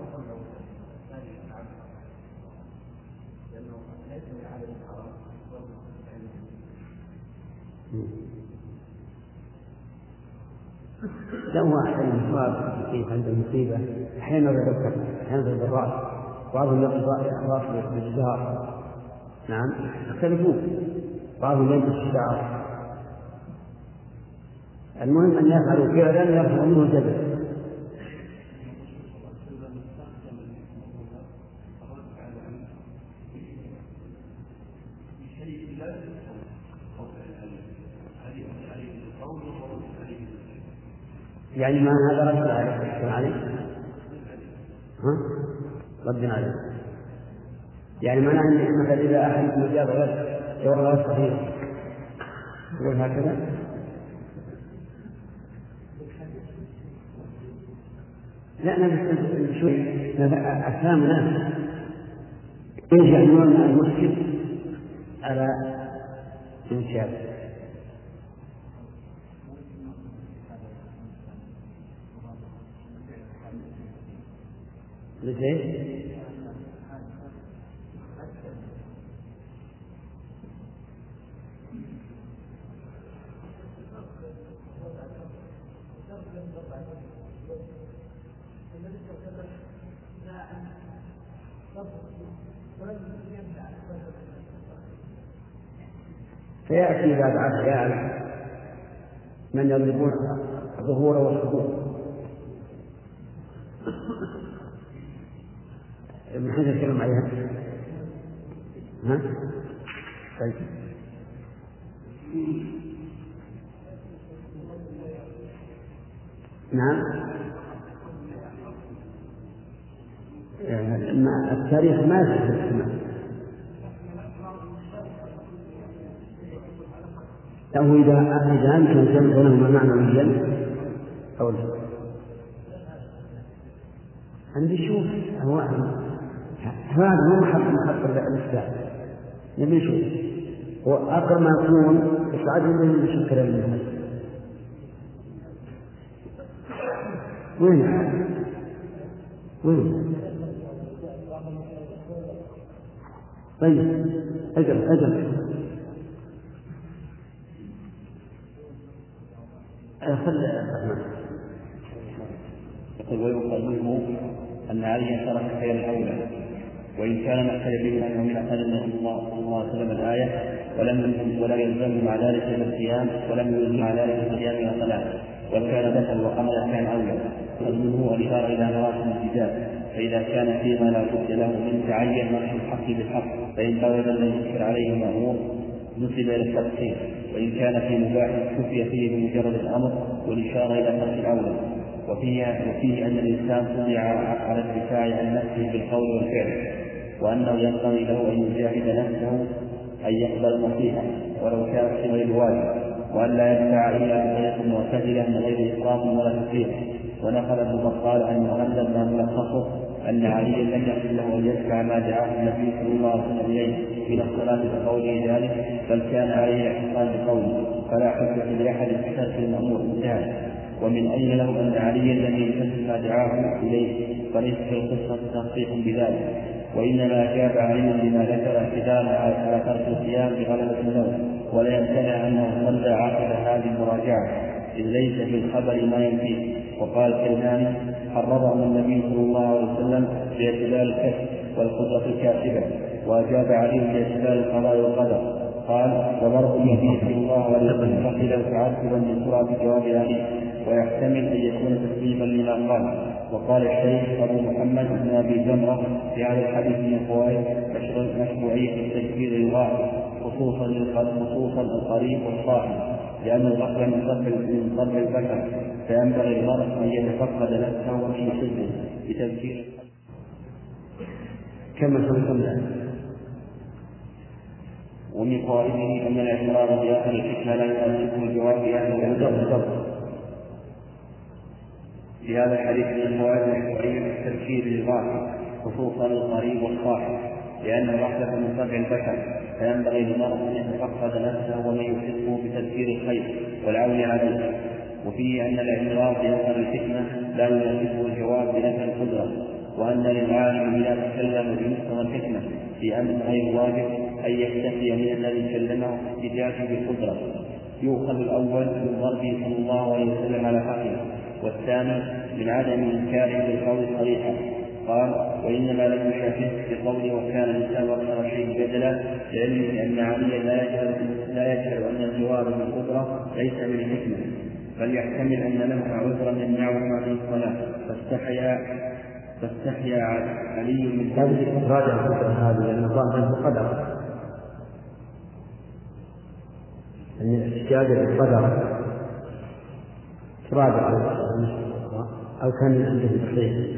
لا هو المصاب كيف عنده مصيبة أحيانا يذكر أحيانا بالراس بعضهم يقضى راس بالجدار. نعم يختلفون بعضهم يلبس الشعر. المهم أن يفعلوا فعلا يرفع منه الجبل. يعني ما هذا رد عليه ها؟ رد عليه يعني ما نعني مثلا إذا أحد مجاب غير يورى صحيح يقول هكذا. لا أنا شوي أفهم ناس يجعلون المسلم على انشاء ليش؟ فيأتي بعد عشر من يضربون الظهور والصدور. ابن حجر الكلام عليها ها؟ طيب نعم التاريخ ما يصح السماء أو إذا أمكن جمع بينهما معنويا أو لا. عندي شوف هو هذا مو محط الإفتاء نبي نشوف هو أقرب ما يكون يصعد منه بشكل الناس. وين طيب أجل ويقال منه أن عليا ترك خير الأولى، وإن كان نحتاج به أنه من أحد صلى الله عليه وسلم الآية ولا يلزم مع ذلك بالصيام ولم يلزم مع ذلك بالصيام والصلاة، وكان دخل وأمر كان أولى. منه الإشارة إلى مراتب الجدال، فإذا كان فيما لا بد له من تعين نصح الحق بالحق، فإن قال لم يذكر عليه مأمور نسب إلى التقصير، وإن كان في مباح كفي فيه بمجرد الأمر والإشارة إلى ترك الأولى. وفيه أن الإنسان صنع على الدفاع عن نفسه بالقول والفعل، وأنه ينبغي له أن يجاهد نفسه أن يقبل النصيحة ولو كانت في غير واجب، وأن لا يدفع إلا بطريقة معتدلة من غير إسراف ولا تفريط. ونقل ابن بطال عن المغلب ما ملخصه أن عليا لم يكن له أن يدفع ما دعاه النبي صلى الله عليه وسلم إليه من الصلاة بقوله ذلك، بل كان عليه الاعتصام بقوله فلا حجة لأحد بترك المأمور انتهى. ومن أين له أن عليا لم ينفذ ما دعاه إليه؟ فليس في القصة تصريح بذلك، وإنما أجاب علي بما ذكر اعتذارا على ترك الصيام بغلبة النوم، ولا يمتنع أنه صلى عقب هذه المراجعة إذ ليس في الخبر ما ينفيه. وقال الكلماني حرره النبي صلى الله عليه وسلم باعتبار الكسب والقدرة الكاسبة، وأجاب عليه باعتبار القضاء والقدر. قال وضرب النبي صلى الله عليه وسلم فقيل تعجبا من سرعة جواب علي، ويحتمل أن يكون تسليما لما قال. وقال الشيخ أبو محمد بن أبي جمرة في هذا الحديث من فوائد مشروعية التكبير للغائب خصوصا القريب والصاحب، لأن الغفلة من طبع البشر، فينبغي المرء أن يتفقد نفسه ومن يحبه بتذكير كما سنسمع. ومن فوائده أن الاعتراض بآخر الحكمة لا يناسبه الجواب بأهل في هذا الحديث من فوائد مشروعية التذكير للغافل خصوصا القريب والصاحب، لأن الغفلة من طبع البشر، فينبغي للمرء أن يتفقد نفسه ومن يحبه بتذكير الخير والعون عليه. وفيه أن الاعتراض بآخر الحكمة لا يناسبه الجواب بنفي القدرة، وأن للعالم إذا تكلم بمقتضى الحكمة في أمر غير واجب أن يكتفي من الذي كلمه باحتجاجه بالقدرة. يؤخذ الأول من ضربه صلى الله عليه وسلم على حقه، والثاني من عدم إنكاره بالقول صريحا. قال وإنما لم يشافه بقوله وكان الإنسان أكثر شيء جدلا، لعلمه أن عليا لا يجهل أن الجواب بالقدرة ليس من الحكمة، بل يحتمل أن له عذرا يمنعه من الصلاة، فاستحيا علي من هذه راجع هذه النظام بالقدر، أن الاحتجاج بالقدر راجع أو كان عنده تحريف.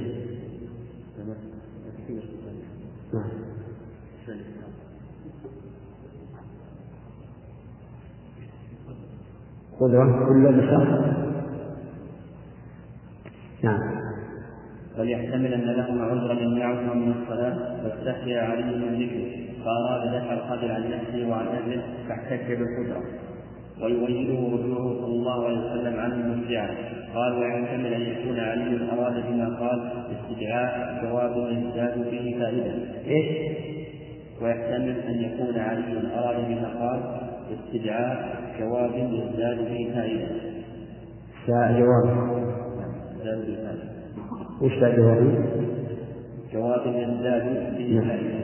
قدرة كل بشر. نعم. بل يحتمل أن لهم عذرا يمنعه من الصلاة، فاستحيا علي من ذكره فأراد دفع القدر عن نفسه وعن أهله فاحتج بالقدرة، ويؤيده رجوعه صلى الله عليه وسلم عنه مسرعا. قال ويحتمل أن يكون علي أراد بما قال استدعاء جواب يزداد فيه فائدة. ويحتمل أن يكون علي أراد بما قال استدعاء جواب يزداد فيه فائدة. جواب يزداد فيه فائدة. وش جواب؟ جواب يزداد فيه فائدة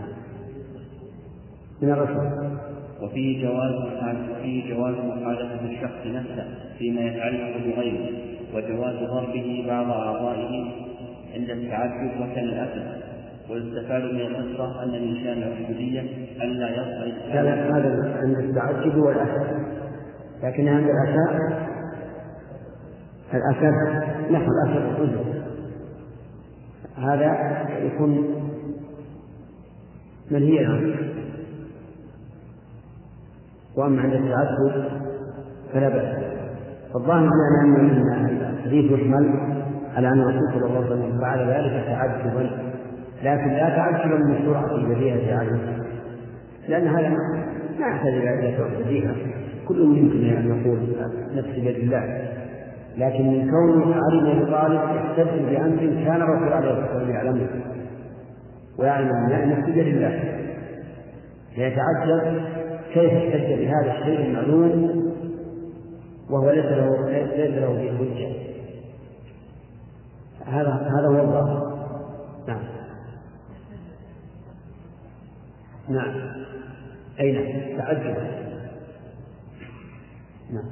من الرسول. وفيه جواز مخالفة الشخص نفسه فيما يتعلق بغيره، وجواز ضربه بعض أعضائه عند التعجب وكان الأسد. ويستفاد من القصة أن من شأن العبودية ألا يصعد. هذا عند التعجب والأسد، لكن عند الأسد نحو الأسد الرجل هذا يكون منهيا عنه. وأما عند التعجب فلا بأس. فالظاهر أن الحديث يحمل على أن الرسول صلى الله عليه وسلم فعل ذلك تعجبا، لكن لا تعجبا من سرعة البديهة عليه، لأن هذا ما يحتاج إلى سرعة البديهة، كل يمكن أن يقول نفسي بيد الله، لكن من كون علي بن أبي طالب يحتج بأمر كان الرسول عليه الصلاة والسلام يعلمه ويعلم أن نفسي بيد الله، فيتعجب كيف احتج بهذا الشيء المعلوم وهو ليس له به حجة. هذا هو الظاهر. نعم. نعم. أين تعجب. نعم.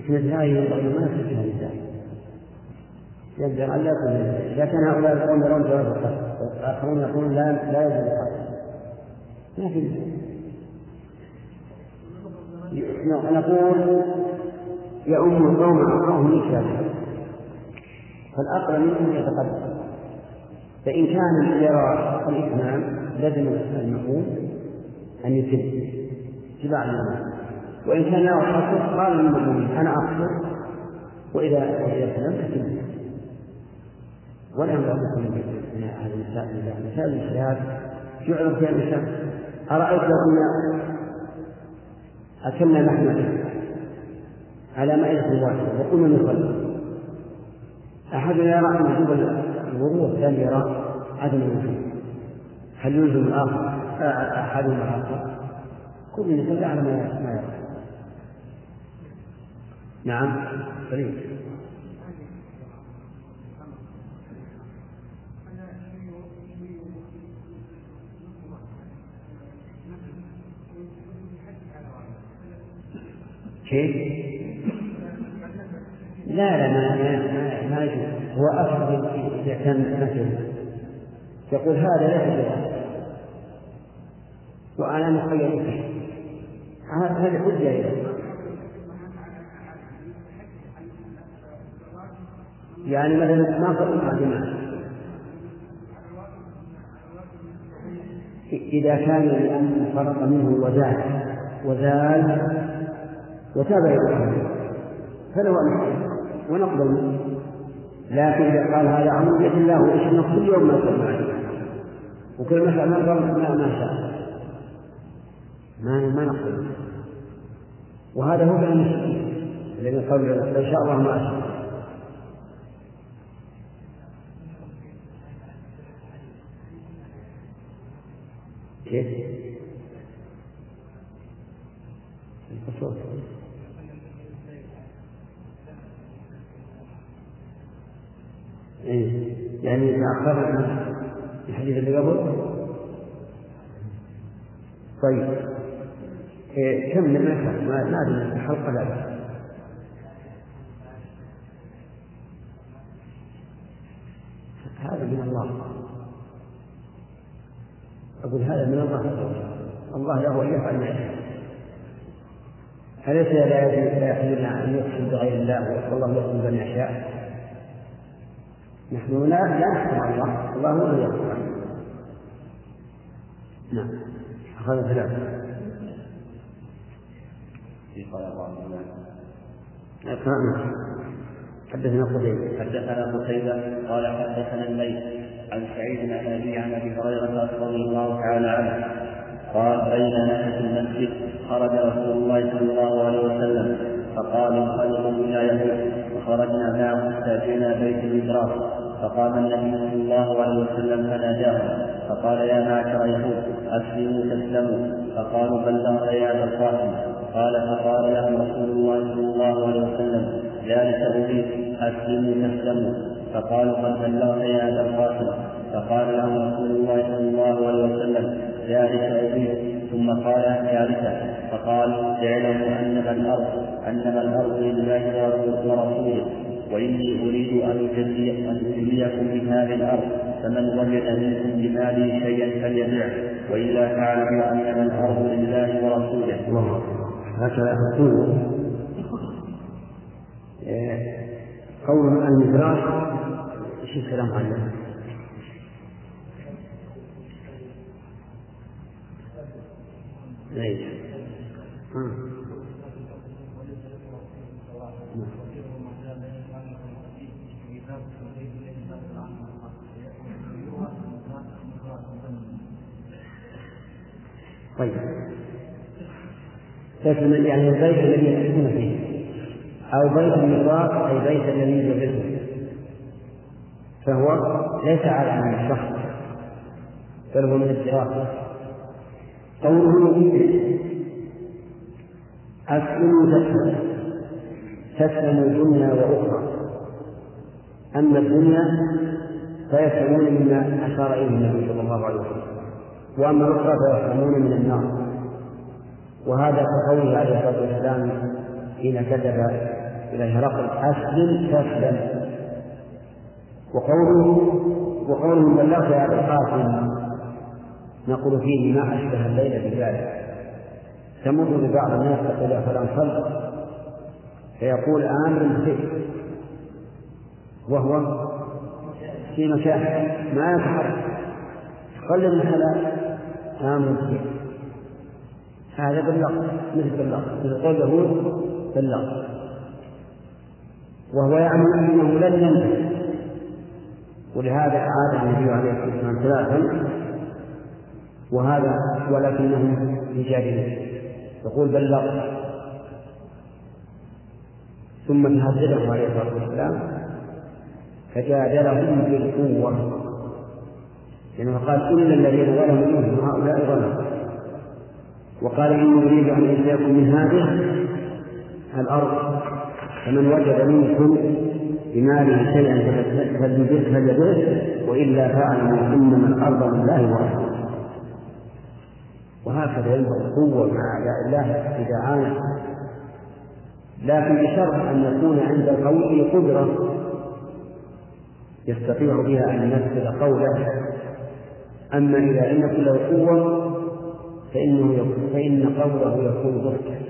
مثل هذه ما نفسها النساء يبدأ أن لا يكون إذا كان هؤلاء القوم يرون جواز القتل والآخرون يقولون لا يجوز القتل ما في. نقول يؤم القوم أقرأهم لكتابه فالأقرأ منهم يتقدم، فإن كان يرى الإتمام لازم المأموم أن يتم اتباع الإمام، وإن كان يرى القصر قال للمأمومين أنا أقصر وإذا سلمت أتم. ولا ينبغي من هذه المسائل الاجتهاد يعرف فيها الإنسان. أرأيت لو أن أكلنا لحمة على مائدة واحدة وقلنا نصلي، أحدنا يرى أن وجوب الوضوء والثاني يرى عدم الوجوب، هل يلزم الآخر أحدهما الآخر؟ كل يصلي على ما يرى. نعم سليم. كيف؟ لا ما يجوز. هو أفضل إذا كان مثل يقول هذا لا يجوز وأنا مخير فيه، هذا حجة إذا يعني مثلا ما فرق جماعة إذا كان الأمر فرق منه وزال وتابع الأمر فله أمر ونقبل منه. لكن إذا قال هذا عمر بيد الله وإشنا كل يوم ما يصل معي وكل مسألة ما شاء ما نقبل، وهذا هو كلام المسلمين الذين قالوا إن شاء الله ما أشاء. كيف؟ القصور يعني تأخر الحديث اللي قبل. طيب كم من المسح ما أدري الحلقة لا هذا من الله. أقول هذا من الله عز وجل، الله له أن يفعل ما يشاء. أليس لا يحل أن يقسم بغير الله والله يقسم بما يشاء؟ نحن لا نحكم على الله هو الذي يحكم عليه. نعم أخذ ثلاثة. حدثنا قتيبة قال حدثنا الليث عن سعيد بن أبي عن أبي هريرة رضي الله تعالى عنه قال بيننا في المسجد خرج رسول الله صلى الله عليه وسلم فقال انطلقوا إلى يهود، فخرجنا معه حتى جئنا بيت المدراس، فقام النبي صلى الله عليه وسلم فناداهم فقال يا معشر يهود أسلموا تسلموا، فقالوا بلغت يا أبا القاسم. فقال لهم رسول الله صلى الله عليه وسلم ذلك أريد أسلموا تسلموا، فقالوا قد بلغت يا أبا القاسم. فقال لهم رسول الله صلى الله عليه وسلم ذلك أريد، ثم قال ثالثا فقال اعلموا أنما الأرض لله ورسوله، وإني أريد أن أجزيكم من هذه الأرض، فمن وجد منكم بماله شيئا فليبيعه، وإلا فاعلموا أنما الأرض لله ورسوله. هكذا يقول قول المدراس ايش الكلام عنه؟ ليش؟ طيب يعني البيت الذي يسكن فيه أو بيت الميراث أي بيت الذي يجوزه، فهو ليس على من الشخص بل هو من الدراسة. قوله أسلموا تسلموا دنيا وأخرى، أما الدنيا فيسلمون مما أشار إليه النبي صلى الله عليه وسلم، وأما الأخرى فيسلمون من النار. وهذا كقوله عليه الصلاة والسلام حين كتب إلى هرقل أسلم تسلم. وقوله بلغت يا أبا القاسم نقول فيه ما أشبه الليل بذلك. تمر ببعض الناس تقول يا فلان صل فيقول آمر بخير وهو في مكان ما يتحرك، قل المحلات آمر بخير، هذا باللغة مثل قول يهود باللغة، وهو يعني أنه لن ينزل. ولهذا أعاد النبي عليه الصلاة والسلام ثلاثا وهذا ولكنهم يجادلون، يقول بلغ ثم تهدده عليه الصلاة والسلام فجادلهم بالقوة، لأنه قال إلا الذين ظلموا منهم هؤلاء ظلموا، وقال إني أريد أن أنجيكم من هذه الأرض فمن وجد منكم بماله شيئا فليبره وإلا فاعلموا إنما الأرض لله ورسوله. وهكذا ينبغي القوة مع أعداء الله إذا عانى، لكن بشرط أن يكون عند القوي قدرة يستطيع بها أن ينفذ قوله. أما إذا لم يكن له قوة فإن قوله يكون ضحكا.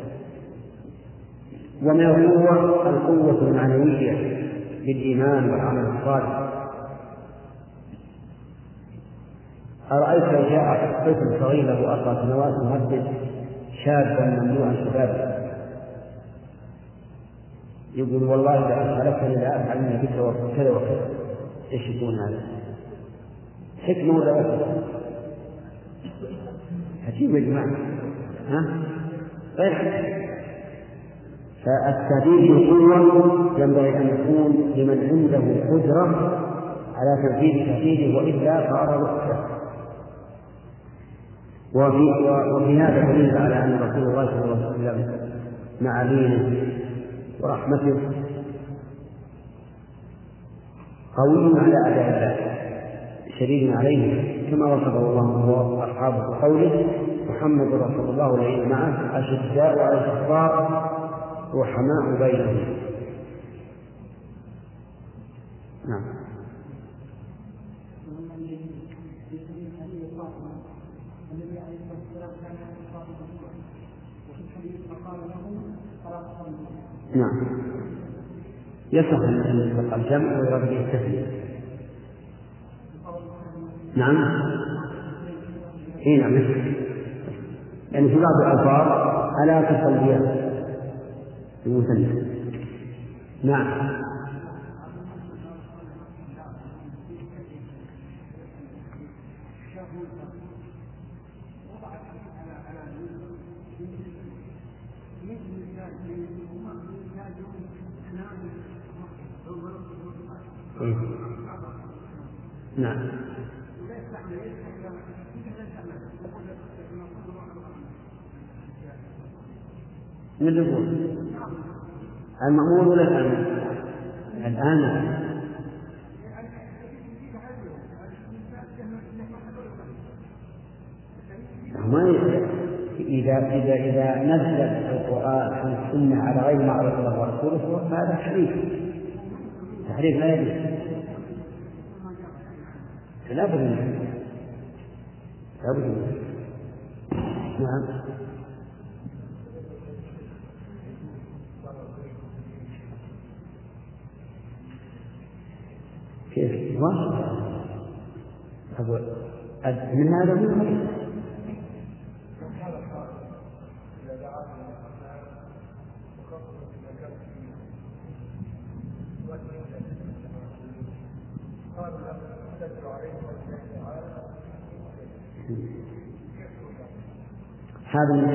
ومن القوة المعنوية بالإيمان والعمل الصالح. أرأيت لو جاء طفل صغير له 4 سنوات مهدد شابا ممنوعا شبابا يقول والله إذا خلقتني لا أفعلن بك وكذا وكذا، إيش يكون هذا؟ حكمة ولا بس؟ حكيم يا جماعة، غير حكيم. فالتهديد بالقوة ينبغي أن يكون لمن عنده قدرة على تنفيذ تهديده، وإلا فأرى رخصة. وفي هذا دليل على أن رسول الله صلى الله عليه وسلم مع دينه ورحمته قوي على أعداء الله شديد عليه، كما وصفه الله وأصحابه بقوله محمد رسول الله والذين معه أشداء على الكفار رحماء بينهم. نعم. نعم يصح أن يطلق الجمع ويراد به التثنية. نعم نعم، يعني في بعض الألفاظ ألا تصليان المثنى. نعم نعم من الأول المأمور ولا الآن إذا نزل القرآن السنة على غير ما أراد الله ورسوله فهذا تحريف لا يجوز. لا بد نعم كيف واحد أقول من هذا من هذا من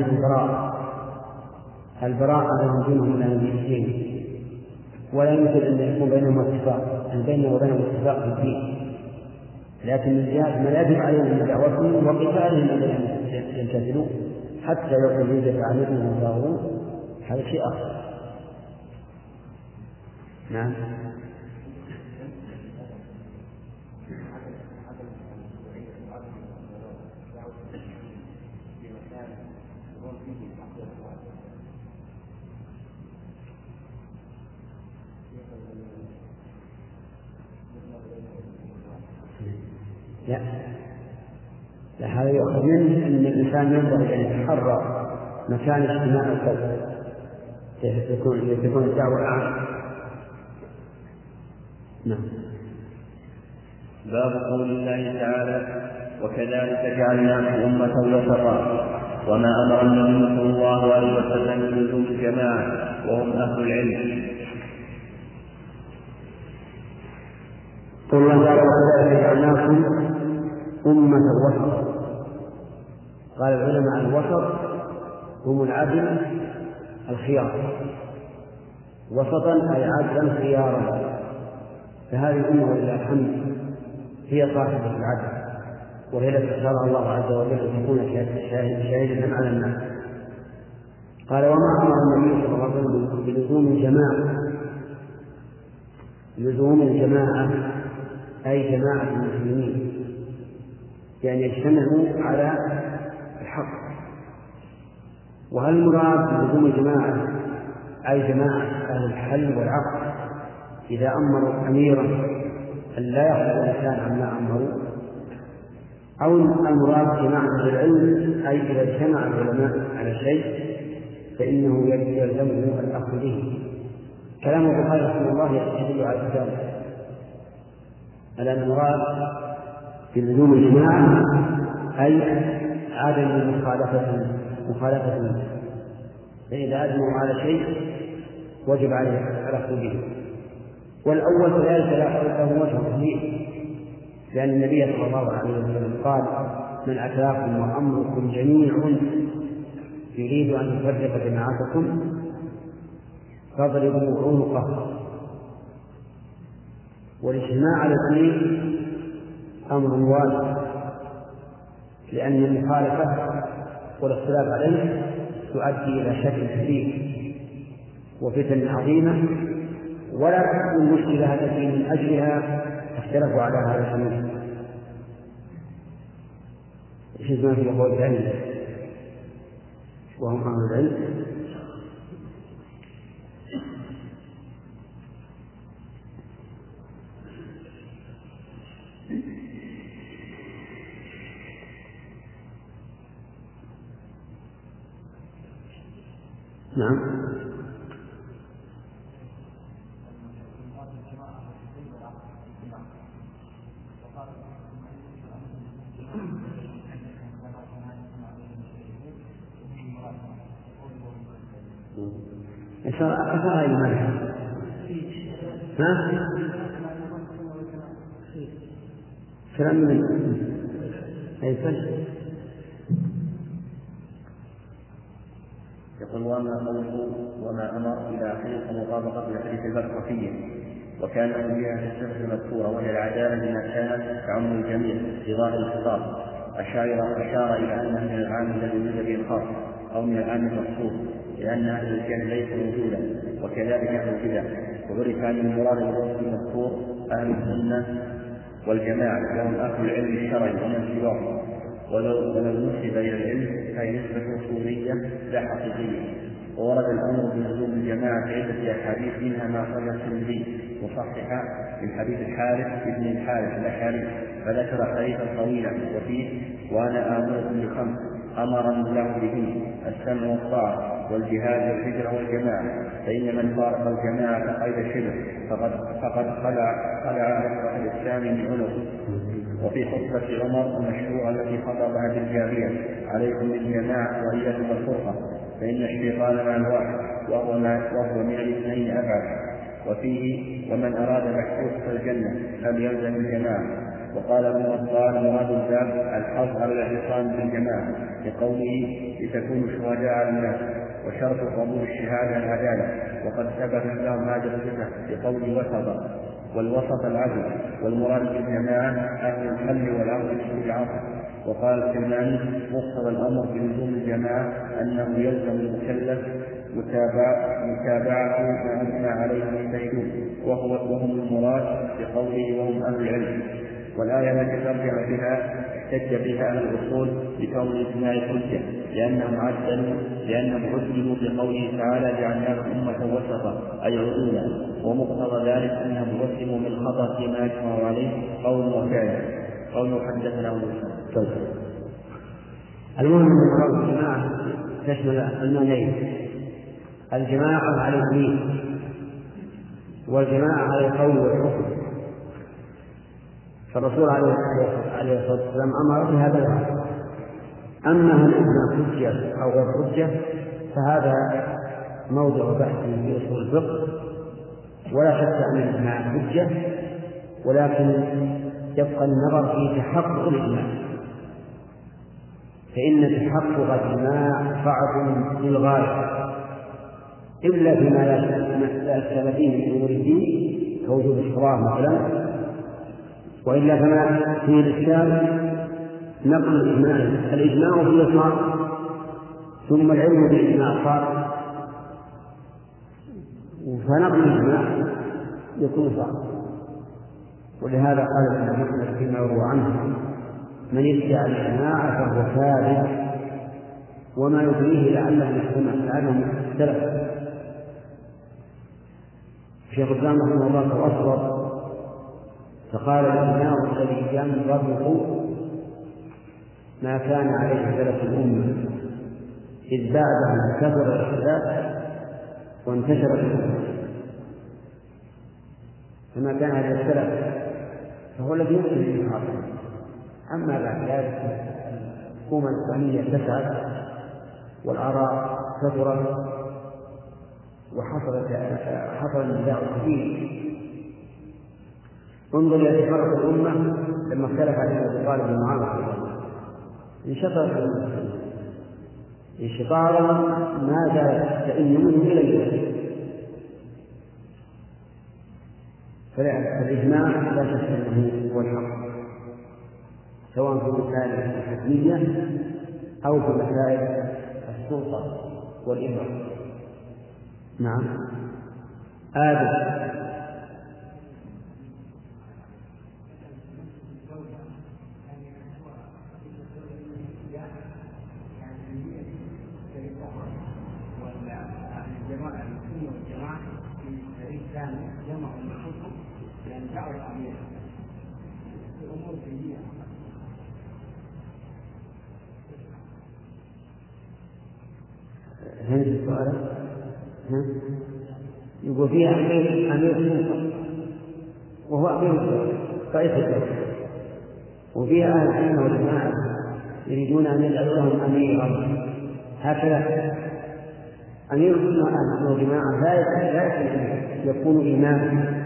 البراءة بين دينهم ولا دينهم، ولا يمكن أن يكون بينهم اتفاق، أن بينهم وبينهم اتفاق في الدين، لكن من جهة ما يجب عليهم من دعوتهم وقتالهم الذين يمتثلون حتى يعطوا الجزية عن يدهم ويظاهرون، هذا شيء آخر. نعم لا هذا يؤخذ منه أن الإنسان ينبغي أن يتحرى مكان اجتماع القوم لتكون الدعوة أعم. نعم. باب قول الله تعالى: وكذلك جعلناكم أمة وسطا، وما أمر النبي صلى الله عليه وسلم بلزوم الجماعة وهم أهل العلم. قل الله تعالى: وكذلك جعلناكم أمة وسطا. قال العلماء: الوسط هم العدل الخيار، وسطا أي عدلا خيارا. فهذه الأمة ولله الحمد هي صاحبة العدل، وهي التي اختارها الله عز وجل أن تكون شاهدة على الناس. قال: وما أمر النبي صلى الله عليه وسلم بلزوم الجماعة أي جماعة المسلمين، يعني يجتمعوا على الحق. وهل المراد بلزوم الجماعة أي جماعة أهل الحل والعقد إذا أمروا أميرا أن لا يخرج الإنسان عما أمروا، أو المراد جماعة العلم أي إذا اجتمع العلماء على شيء فإنه يلزمه الأخذ به؟ كلام البخاري رحمه الله يدل على ذلك، على أن المراد بلزوم الجماعة أي عدم مخالفة، فإذا أجمعوا على شيء وجب عليه الأخذ به. والأول كذلك له وجه صحيح، لأن النبي صلى الله عليه وسلم قال: من أتاكم وأمركم جميع يريد أن يفرق جماعتكم فاضربوا عنقه. والاجتماع على الأمير أمر واجب، لأن المخالفة والاختلاف عليه تؤدي إلى شك كبير وفتن عظيمة، ولا تكون المشكلة التي من أجلها اختلفوا على هذا الأمر. ايش اسمه في قول العلم وهم أهل العلم؟ نعم. أثر أي مذهب؟ كلام من أي فجر. يقول: وما أمر إلى آخره مطابقة لحديث البرقفية، وكان أولياء في الصفة المذكورة وهي العدالة بما كانت تعم الجميع في ظاهر الخطاب. أشار إلى أنه من العام الذي وجد به الخاص أو من العام المخصوص، لأن أهل الجهل ليسوا موجودا، وكذلك أهل البدع. وعرف أن المراد بالوصف المذكور أهل السنة والجماعة، وهم أهل العلم الشرعي ومن سواه، ولو نسب إلى العلم فهي نسبة أصولية لا حقيقية. وورد الأمر بلزوم الجماعة في عدة أحاديث، منها ما صلى الترمذي مصححا من حديث الحارث بن الحارث الأشعري، فذكر حديثا طويلا وفيه: وأنا آمركم بخمس أمرني الله به: السمع والطاعة والجهاد والهجرة والجماعة، فإن من فارق الجماعة قيد شبه فقد خلع نصرة الإسلام من عنقه. وفي خطبة عمر المشروع التي خطبها بالجارية: عليكم بالجماعة وإياكم الفرقة، فإن الشيطان مع الواحد وهو من الاثنين أبعد. وفيه: ومن أراد محفوظة الجنة فليلزم الجماعة. وقال ابن عباس: مراد الباب الحظ على الاعتصام بالجماعة، لقوله: لتكونوا شهداء على الناس. وشرط قبول الشهادة العدالة، وقد ثبت لهم هذا الصفة لقوله: وسط. والوسط العدل، والمراد بالجماعة أهل الحل والعقد في العصر. وقال الكرماني: مقتضى الأمر بلزوم الجماعة أنه يلزم المكلف متابعة ما أجمع عليه المجتهدون، وهم المراد بقوله: وهم أهل العلم. والآية التي ترجع بها احتج بها أهل الأصول بكون الإجماع حجة، لأنهم عدلوا بقوله تعالى: جعلناكم أمة وسطا أي عدولا. ومقتضى ذلك أنهم عصموا من الخطأ فيما أجمعوا عليه قول وفعل. قوله حدثنا موسى. طيب المهم أن الجماعة تشمل المعنيين، الجماعة على الدين والجماعة على القول والحكم. فالرسول عليه الصلاة والسلام أمر بهذا الأمر. أما هل الإجماع حجة أو غير حجة فهذا موضع بحث في أصول الفقه، ولا شك أن الإجماع حجة، ولكن يبقى النظر في تحقق الإجماع، فإن تحقق الإجماع صعب للغاية إلا فيما لا أشكال فيه من أمور الدين كوجوب الصلاة مثلا، وإلا فما فيه الإشكال نقل الإجماع. الإجماع فيه صار، ثم العلم بالإجماع صار، فنقل الإجماع يكون صعب. ولهذا قال الإمام أحمد فيما يروى عنه: من ادعى الإجماع فهو كاذب، وما يدريه لعله يجتمع لعله اختلف. الشيخ الإسلام رحمه الله توصل فقال: الإجماع الذي ينضبط ما كان عليه سلف الأمة، إذ بعده كثر الاختلاف وانتشر الخلاف. فما كان عليه السلف فهو الذي يمكن الإجماع. أما بعد ذلك الأمة الإسلامية اتسعت والآراء كثرت وحصل النزاع كثير. انظر إلى تفرق الأمة لما اختلف على أبي طالب ومعاوية، انشطرت الأمة انشطارا ما زالت تئن منه إلى اليوم. فالإجماع لا شك أنه هو الحق، سواء في مسائل الحكمية أو في مسائل السلطة والإمرة. نعم. آدم هذا السؤال يقول فيها أمير سلطة وهو أمير رئيس الدولة، وفيها أهل السنة والجماعة يريدون أن يجعلوا لهم أميرا. هكذا أمير السنة والجماعة لا يكون إماما،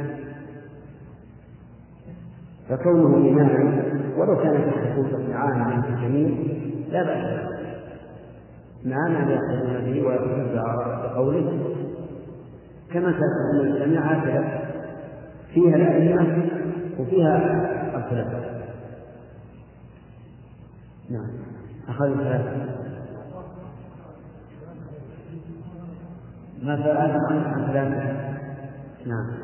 فكونه إماما ولو كان تحت سلطة عامة جميل لا بأس، مع ما يقولون به ويقولون بقوله، كما تكون الجميع هكذا فيها الأئمة وفيها الخلفاء. نعم. أخذ الثلاثة ما سأل عن ثلاثة. نعم.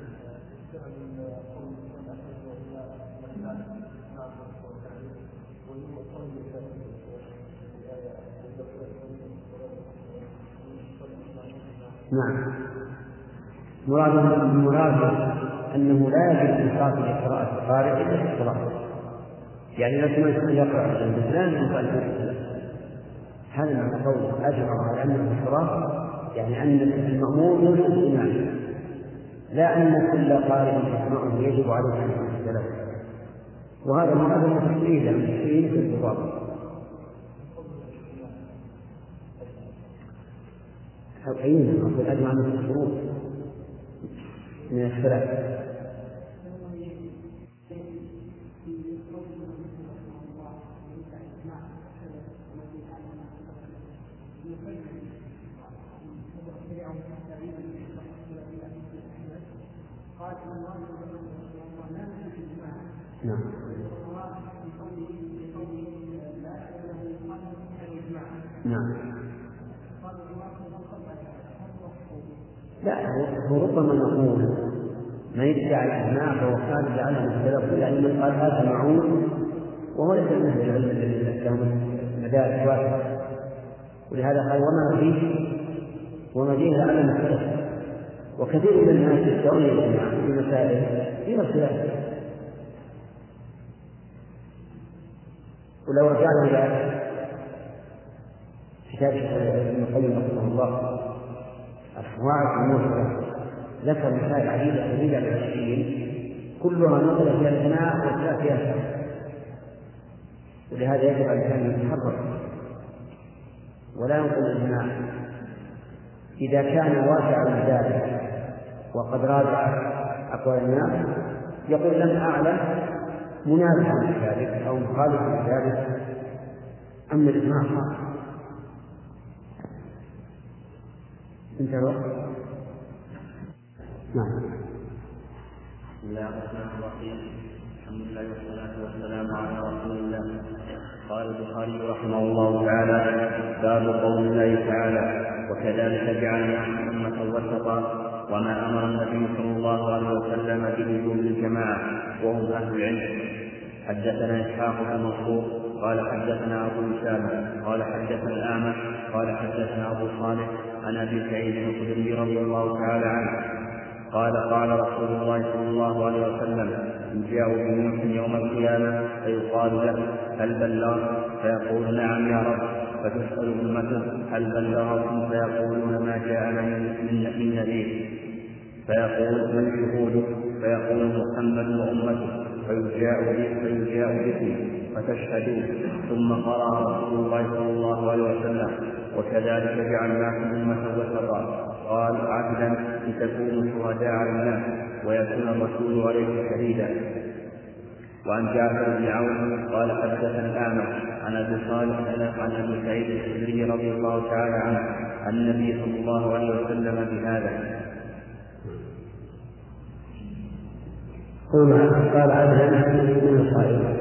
نعم. مراد أنه لا يجب الإنصات لقراءة القارئ إلا في الصلاة، يعني لو كان يقرأ الإنسان يقرأ. هذا معنى قوله أجمع على أنه في الصلاة، يعني أن المأمور يوجد الإمام، لا أن كل قارئ يسمعه يجب عليه أن يكون السلام. وهذا مراد المفسرين لأن المفسرين في الضباط. أين أقول أجمع من الشروط من الثلاث. نعم. نعم. لا هو ربما نقول ما يدعي الإجماع فهو خارج عنه السلف، يعني من قال هذا معون وهو ليس من أهل العلم الذين لهم مدارس واسعة، ولهذا قال وما فيه لعلم السلف. وكثير من الناس يدعون الإجماع في مسائل فيها خلاف، ولو رجعنا إلى كتاب ابن القيم رحمه الله الفوائد الموجبة ذكر مسائل عديدة للتشريع كلها نقل فيها الثناء وجاء فيها الشرع، ولهذا يجب على الإنسان أن يتحرك ولا ينقل الثناء. إذا كان واسع ذلك وقد راجع أقوال الناس يقول لم أعلم منافسا لذلك أو مخالفا لذلك، أما الإجماع انتهى. نعم. بسم الله الرحمن الرحيم، الحمد لله والصلاة والسلام على رسول الله. قال البخاري رحمه الله تعالى: باب قول الله تعالى: وكذلك جعلناكم أمة وسطا، وما أمر النبي صلى الله عليه وسلم بلزوم الجماعة وهم أهل العلم. حدثنا إسحاق بن منصور قال حدثنا أبو أسامة قال حدثنا الأعمش قال حدثنا أبو صالح عن أبي سعيد الخدري رضي الله تعالى عنه قال: قال رسول الله صلى الله عليه وسلم: إن جاءوا بنوح يوم القيامة فيقال له: هل بلغ؟ فيقول: نعم يا رب. فتسأل أمته: هل بلغكم؟ فيقولون: ما جاءنا من نذير. فيقول: من شهودك؟ فيقول: محمد وأمته. فيجاء بكم فتشهدون. ثم قرأ رسول الله صلى الله عليه وسلم: وكذلك جعلناكم أمة وسطا، قال: عدلا لتكونوا شهداء على الناس ويكون الرسول عليكم شهيدا. وعن جعفر بن عون قال حدثنا الأعمش عن أبي صالح عن أبي سعيد الخدري رضي الله تعالى عنه عن النبي صلى الله عليه وسلم بهذا. قال: عدلا من الصائم.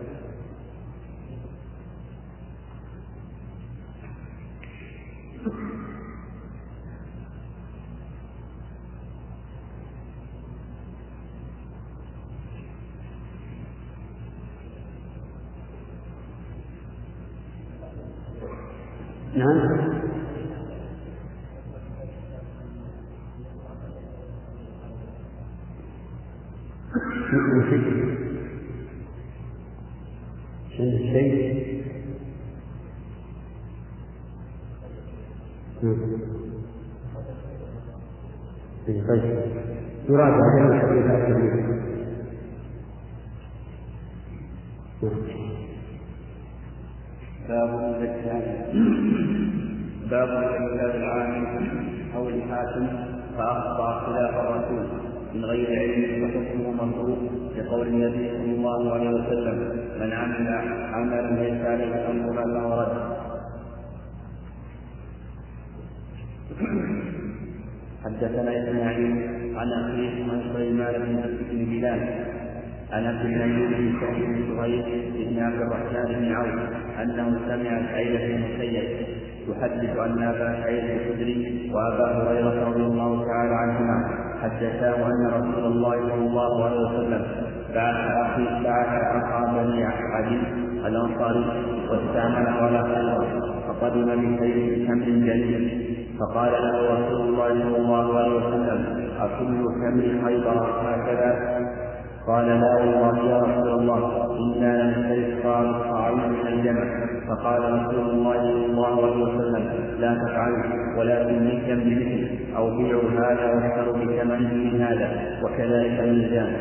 نعم. يراد هذا الحديث أكثر. باب الإرشاد العام أو الحاكم فأخطأ خلاف الرسول من غير علم فحكمه مردود، لقول النبي صلى الله عليه وسلم: من عمل عملا ليس عليه أمرنا فهو رد. حدثنا إسماعيل عن أخيه عن سليمان بن بلال عن عبد الملك بن سعد بن زهير بن عبد الرحمن بن عوف أنه سمع سعيد بن المسيب يحدث أن أبا سعيد الخدري وأبا هريرة رضي الله تعالى عنهما حدثاه أن رسول الله صلى الله عليه وسلم بعث أخا بني عدي الأنصاري واستعمله على خيبر، فقدم بخير تمر جليل، فقال له رسول الله صلى الله عليه وسلم: أكل تمر خيبر هكذا؟ قال: لا والله يا رسول الله، إنا لنشتري صاعين من الجمع. فقال رسول الله صلى الله عليه وسلم: لا تفعلوا، ولكن مثلا بمثل، أو بيعوا هذا واشتروا بثمنه من هذا، وكذلك الميزان.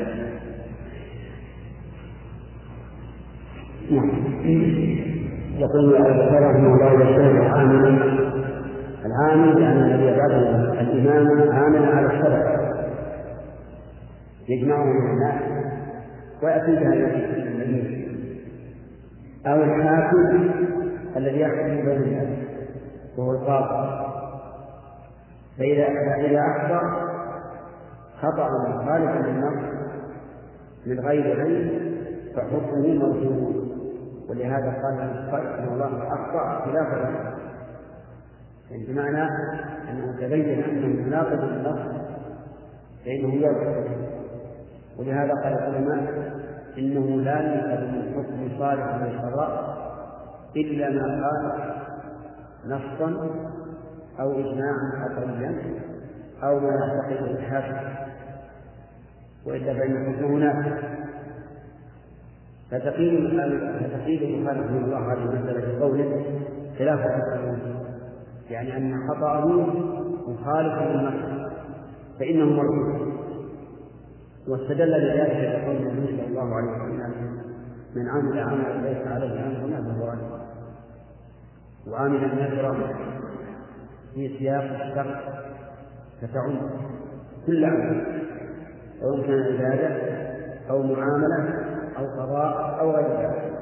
يقول البخاري رحمه الله: يشترط العامل لأن الذي يبعثه الإمام عامل على الشرع يجمعه من الناس ويأتي بها المدينة، أو الحاكم الذي يحكم بين الناس وهو القاضي. فإذا أخطأ خطأ مخالفا للنص من غير علم فحكمه مردود. ولهذا قال رحمه الله: أخطأ خلاف النص، يعني بمعنى أنه تبين أنه مناقض للنص فإنه يرجع. ولهذا قال العلماء: إنه لا يؤخذ من حكم صالح للقضاء إلا ما قال نصا أو إجماعا عقليا أو ما يعتقده الحاكم، وإلا فإن الحكم هناك. فتقييد البخاري رحمه الله هذه المسألة بقوله خلاف التأويل، يعني أن خطأه مخالف للمسألة فإنه مردود. واستدل لذلك بقول النبي صلى الله عليه وسلم: من عمل عملا ليس عليه أمرنا فهو رد. وعامل النكرة في سياق الشرط فتعم كل عمل، سواء كان عبادة أو معاملة أو قضاء أو غير ذلك.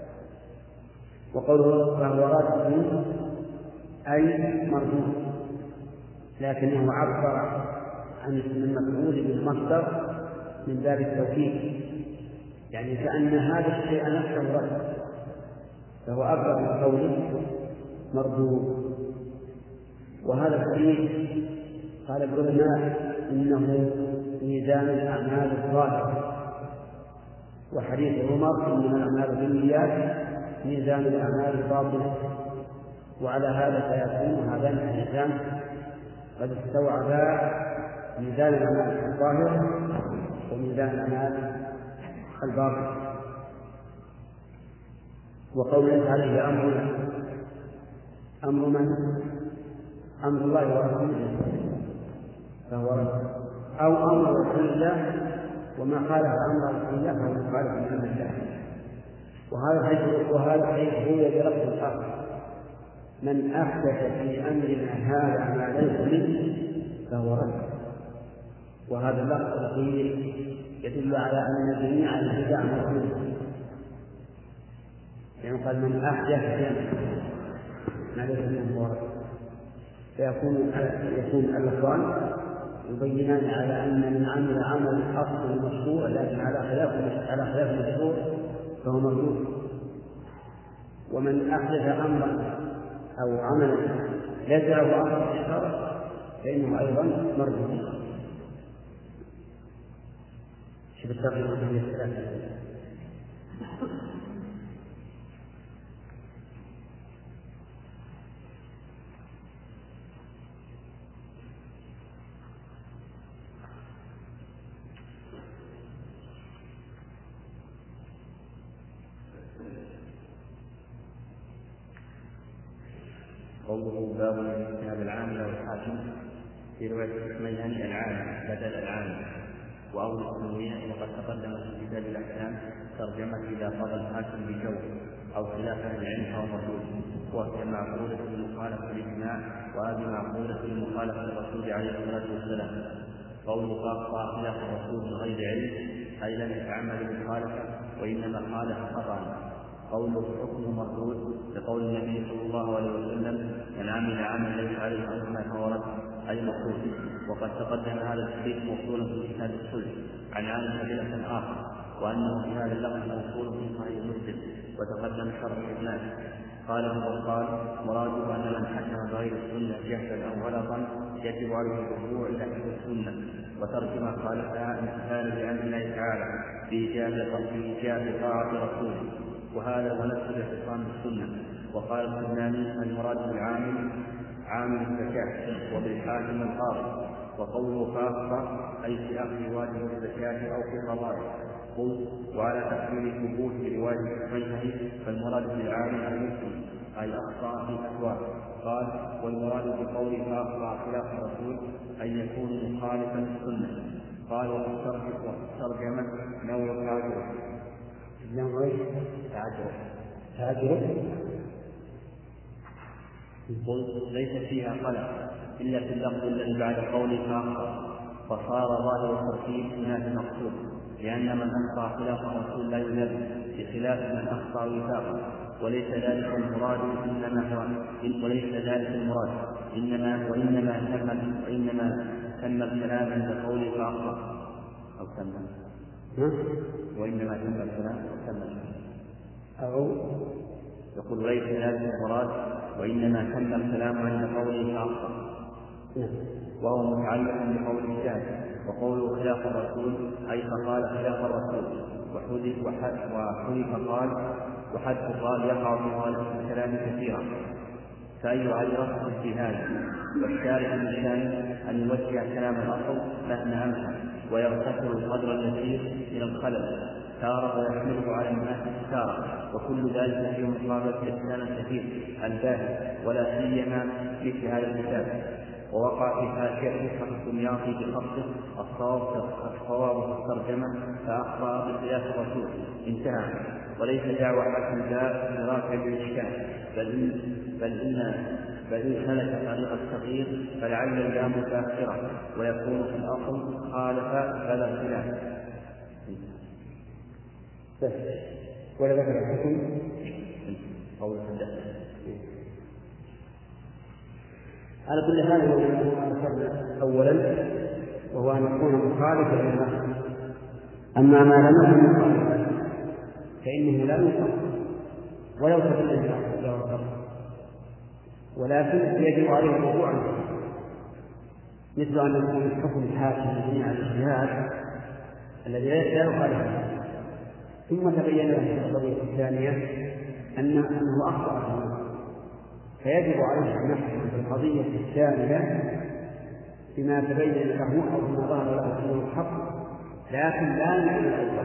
وقوله فهو رد أي مردود، لكنه عبر عن المفعول بالمصدر من باب التوكيد، يعني كأن هذا الشيء نفسه رد، فهو أبلغ من قوله مردود. وهذا الحديث قال العلماء إنه ميزان الأعمال الظاهرة، وحديث عمر إنما الأعمال بالنيات ميزان الأعمال الباطنة. وعلى هذا فيكون هذان الحديثان قد استوعبا ميزان الأعمال الظاهرة وميزان الأعمال الباطنة. وقوله عليه أمرنا، أمر من؟ أمر الله ورسوله فهو رد، أو أمر رسول الله وما خالف أمر رسول الله فهو مخالف من أمر الله. وهذا حيث هو بلفظ آخر: من أحدث في أمرنا هذا ما ليس منه فهو رد. وهذا اللفظ الأخير يدل على أن جميع البدع مردودة، يعني قال من أحدث في أمرنا ما ليس منه فهو رد، فيكون اللفظان يبينان على أن من عمل عمل أصل المشروع لكن على خلاف المشروع فهو مردود، ومن أحدث أمرا أو عملا ليس له أصل في الشرع فإنه أيضا مردود. شوف التقرير في الثلاثة. قوله باب اجتناب العامل والحاكم في رواية الحكميان العامل بدل العامل وأول التنويع. وقد تقدم في كتاب الأحكام ترجمة إذا قضى الحاكم بجور أو خلاف أهل العلم فهو مردود، وهي معقولة المخالفة للإجماع، وهذه معقولة المخالفة للرسول عليه الصلاة والسلام. قوله قاطع خلاف الرسول من غير علم أي لم يتعمد المخالفة وإنما خالف خطأ. قوله حكمه مردود لقول النبي صلى الله عليه وسلم: من عمل عملا ليس عليه امرنا فهو رد اي مردود. وقد تقدم هذا الحديث موصولا في كتاب الصلح عن عالم بلفظ اخر، وانه في هذا اللفظ موصول في صحيح مسلم وتقدم شرح الناس. قال ابن بطال: مراده ان من حكم بغير السنه جهلا او غلطا يجب عليه الرجوع الى حفظ السنه وترك ما خالفها امتثالا لامر الله تعالى بايجاب طاعه رسوله، وهذا هو نفس الاعتصام بالسنه. وقال السناني: المراد بالعامل عامل الزكاه وبالحاكم القاضي. وقوله خاصه اي في اخذ واجب الزكاه او في القضاء. قل وعلى تحميل ثبوت روايه الحكمين فالمراد بالعامل المسلم اي اخطا في الاسواق. قال: والمراد بقوله خاصه خلاف الرسول ان يكون مخالفا للسنه. قال: وترجمه نوع تعجب نوع تعجب قلت ليس فيها خلق إلا في اللفظ الذي بعد قوله خاصة، فصار ظاهر التركيب هناك مقصود، لأن من أخطأ خلاف الرسول لا يذل بخلاف من أخطأ وفاقه، وليس ذلك المراد وإنما تم الكلام عند قوله خاصة أو تم وإنما تم الكلام أو يقول ليس ذلك المراد وإنما تم الكلام عند قوله خاصة، وهو متعلق بقول الشاهد. وقوله خلاف الرسول أي فقال خلاف الرسول، وحذف قال يقع في الكلام كثيرا فأي عبرة اجتهاد. والشارع من شأنه أن يوجه كلام الأصل مهما أمكن ويغتفر القدر اليسير من الخلل تارة ويحمله على الناس تارة، وكل ذلك في مقابلة الإحسان الكثير الباهر، ولا سيما مثل هذا الكتاب. ووقع في حاشية نسخة الدمياطي بخطه الصواب في الترجمة فأخطأ بخلاف الرسول، انتهى. وليس دعوى حكم الباب إدراكا بالإشكال، بل إن سلك طريق التغيير فلعل الباب متأخرة ويكون في الأصل خالف بل الخلاف. ولا ذكر الحكم قول الحدث. على كل حال هو أولا وهو أن يكون مخالفا للنص، أما ما لم يكن مخالفا فإنه لا يصح ولو تبين له الضرر، ولكن يجب عليه الوقوع مثل أن يكون الحكم الحاكم مبني على الاجتهاد الذي لا يخالف، ثم تبين له في القضية الثانية أنه أخطأ فيجب عليه أن يحكم في القضية الثانية بما تبين له أو بما ظهر له أنه الحق، لكن لا يمكن الأول.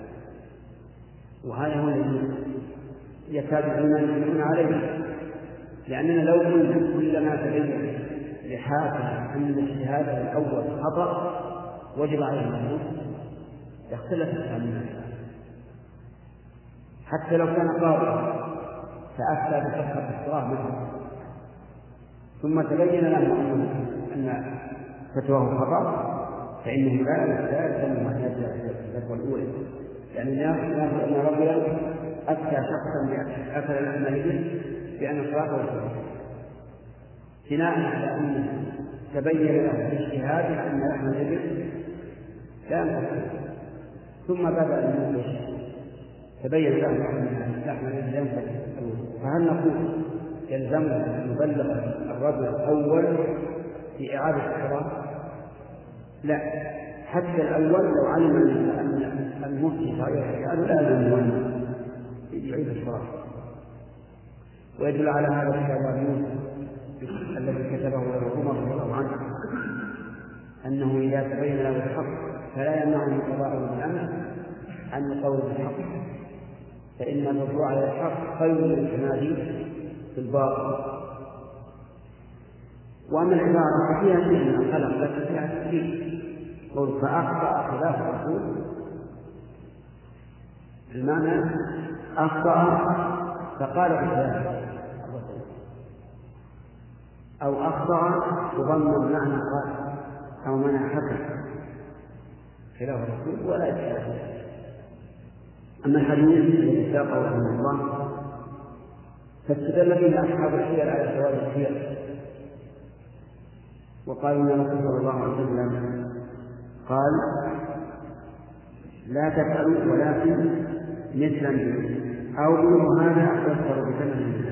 وهذا هو الذي يكاد يكون عليه، لأننا لو كنا كلما تبين لحاكم أن الاجتهاد الأول خطأ وجب عليه المنصوص يختلف الأمر، حتى لو كان قاضي فأفتى بصحة الصلاة منه ثم تبين له أن فتواه خطأ فإنه لا يلزم أن يرجع إلى الفتوى الأولى، يعني ناخذ أن رجلا أفتى شخصا أكل لحم الإبل بأن صلاته صحيحة بناء على أن تبين له باجتهاد أن لحم الإبل لا ينقص، ثم بعد أن تبين له أن لحم الإبل لا ينقص، فهل نقول يلزم أن يبلغ الرجل الأول في إعادة الصلاة؟ لا، حتى الأول لو علم أن المفتي صحيح قالوا لا يلزم يعيد الصلاة. ويدل على هذا الكتاب الذي كتبه له عمر رضي الله عنه أنه إذا تبين له الحق فلا يمنع من قضاء بالأمر عن القول بالحق، فإن الرجوع على الحق خير من التمادي في الباطل. وأما العبارة فيها شيء من الخلق لكن فيها تكليف، قول فأخطأ خلاف الرسول، المعنى أخطأ فقال بخلاف الرسول، أو أخطأ تضمن معنى قال أو معنى حكم خلاف الرسول ولا إشكال. أما الحديث الذي ساقه رحمه الله فاستدل به أصحاب الحيل على جواز الحيل، وقالوا إن الرسول صلى الله عليه وسلم قال لا تفعلوا ولكن مثلا أو مثل هذا يذكر بثمن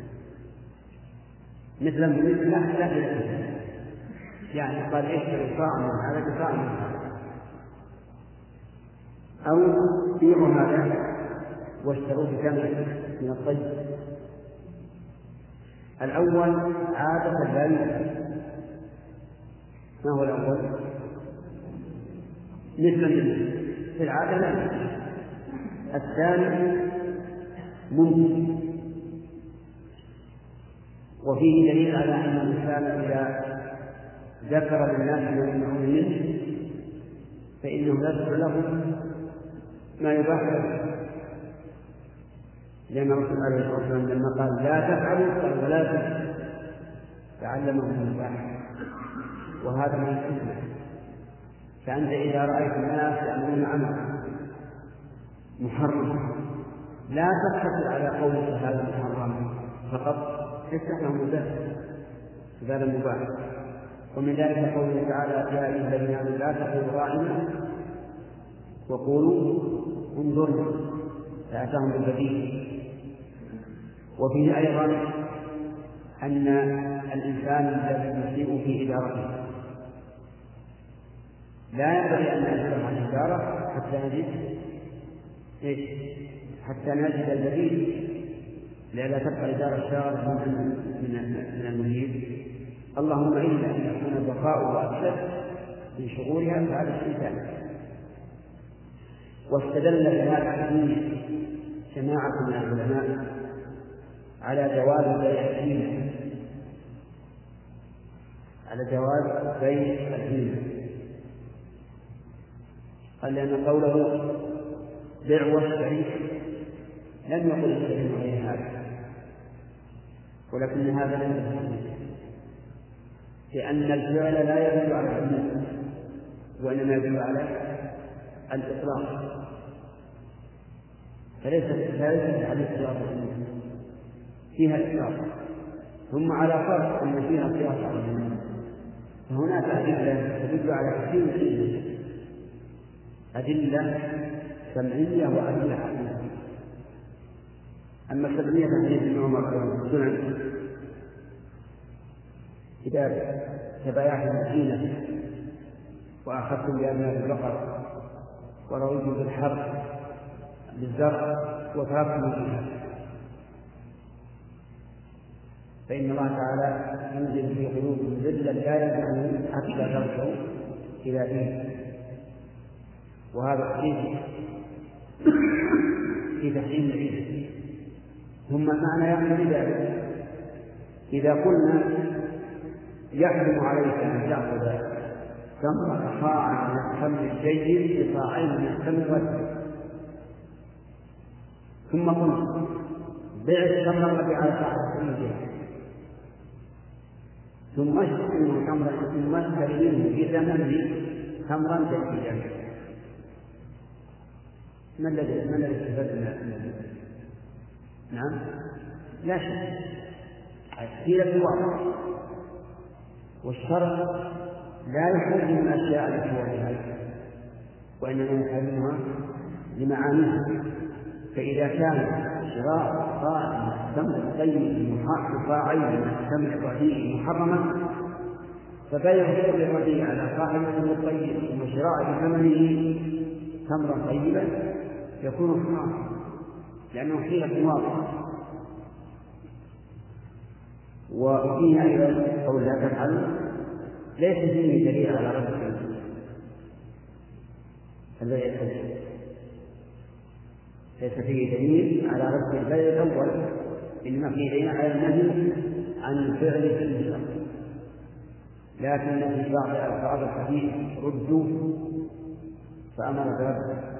مثلا بمثل لا بثمن، يعني قال اشتروا صاع من هذا بصاع من هذا، أو بيعوا هذا واشتروا بثمن من الطيب. الأول عادة لا يمكن. ما هو الأول؟ مثلا في العادة لا يمكن. الثاني ممكن، وفيه دليل على أن الإنسان إذا ذكر للناس ما يمنعون منه فإنه يذكر له ما يباح له، لأن الرسول عليه الصلاة والسلام لما قال لا تفعلوا قال ولا تفعلوا تعلمه من الباحث، وهذا من الحكمة. فأنت إذا رأيت الناس يعملون عملا محرم لا تقتصر على قولك هذا محرم فقط، افتح لهم الباب هذا المباح. ومن ذلك قوله تعالى يا أيها الذين آمنوا لا تقولوا راعنا وقولوا انظرنا، فأتاهم بالبديل. وفيه أيضا أن الإنسان الذي يسيء في إدارته لا ينبغي أن نأخذ عن الإدارة حتى نجد البديل، لئلا تبقى إدارة الشارع من المدير. اللهم إلا أن يكون بقاؤه أكثر في شغورها فهذا شيء ثاني. واستدل بهذا الحديث جماعة من العلماء على جواز بيع الحيلة، على جواز بيع الحيلة، قال لأن قوله بيع واشتري لم يقل الشيء غير هذا، ولكن هذا لم يقل، لأن الفعل لا يدل على العموم وإنما يدل على الإطلاق، فليس الحديث فيها إطلاق. ثم على فرض أن فيها قياس على العموم، فهناك أدلة تدل على كثير من الأدلة، أدلة سمعية وأدلة عقلية. أما السمعية فحديث ابن عمر سنن إذا تبايعتم المدينة وأخذتم بأنها البقر ورضيتم بالحرث بالزرع وتركتم الجهاد، فإن الله تعالى ينزل في قلوبهم ذلا لا يدعون حتى ترجعوا إلى دينه. وهذا حديث في تحريم العيد. ثم معنى يحرم ذلك إذا قلنا يحرم عليك أن تأخذ ثمرة صاعا من التمر الجيد بصاعين من التمر الرديء، ثم قلت بيع التمر الذي على صاحب الجيد ثم اشتري منه بثمنه تمرا جيدا، ما الذي استفاد من؟ نعم لا شك الحيلة الواقع، والشرع لا يحرم الأشياء التي هو لها وإنما يحرمها لمعانيها. فإذا كان شراء صاع من التمر الطيب صاعين من التمر الرديء محرما، فبيع التمر الرديء على صاحب التمر الطيب ثم شراء بثمنه تمرا طيبا يكون حراما، لأنه حيلة واضحة. وفيه أيضا قول لا تفعل ليس فيه دليل على رد البيع الأول، ليس فيه دليل على رد البيع الأول، إنما فيه دليل على النهي عن الفعل في المشتري. لكن في بعض ألفاظ الحديث ردوا فأمر برده،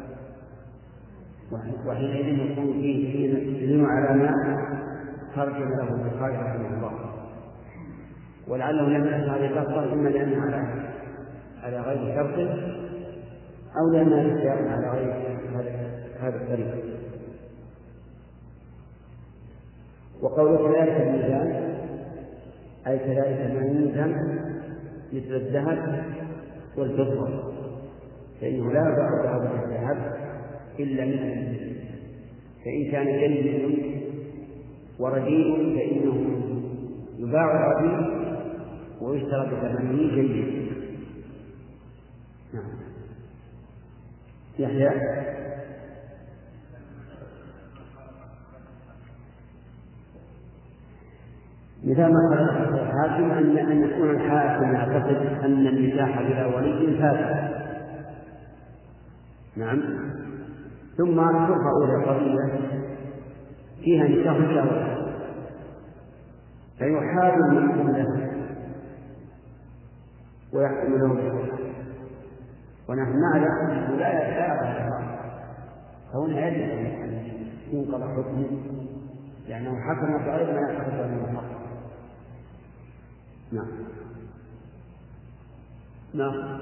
وحينئذ يكون فيه دليل على ما ترجم له البخاري رحمه الله. ولعله لم يأتي هذه اللفظة إما لأنها على غير شرط أو لأنها للسياق على غير هذا الطريق. وقول كذلك الميزان أي كذلك ما يوزن مثل الذهب والفضة، فإنه لا يباع هذا الذهب إلا من الجنس، فإن كان جيد ورديء فإنه يباع رديء ويشترى بثمنه جيد. نعم. يحيى مثال ما قال الحاكم أن يكون الحاكم يعتقد أن النكاح بلا ولي فاسد، نعم، ثم ترفع إلى قضية فيها نكاح شهوة فيحال المحكم له ويحكم له بالحكم، ونحن نعلم أنه لا يتعارض، فهنا يجب أن ينقض حكمه لأنه حكم بغير ما يعتقد أنه حق. نعم. نعم.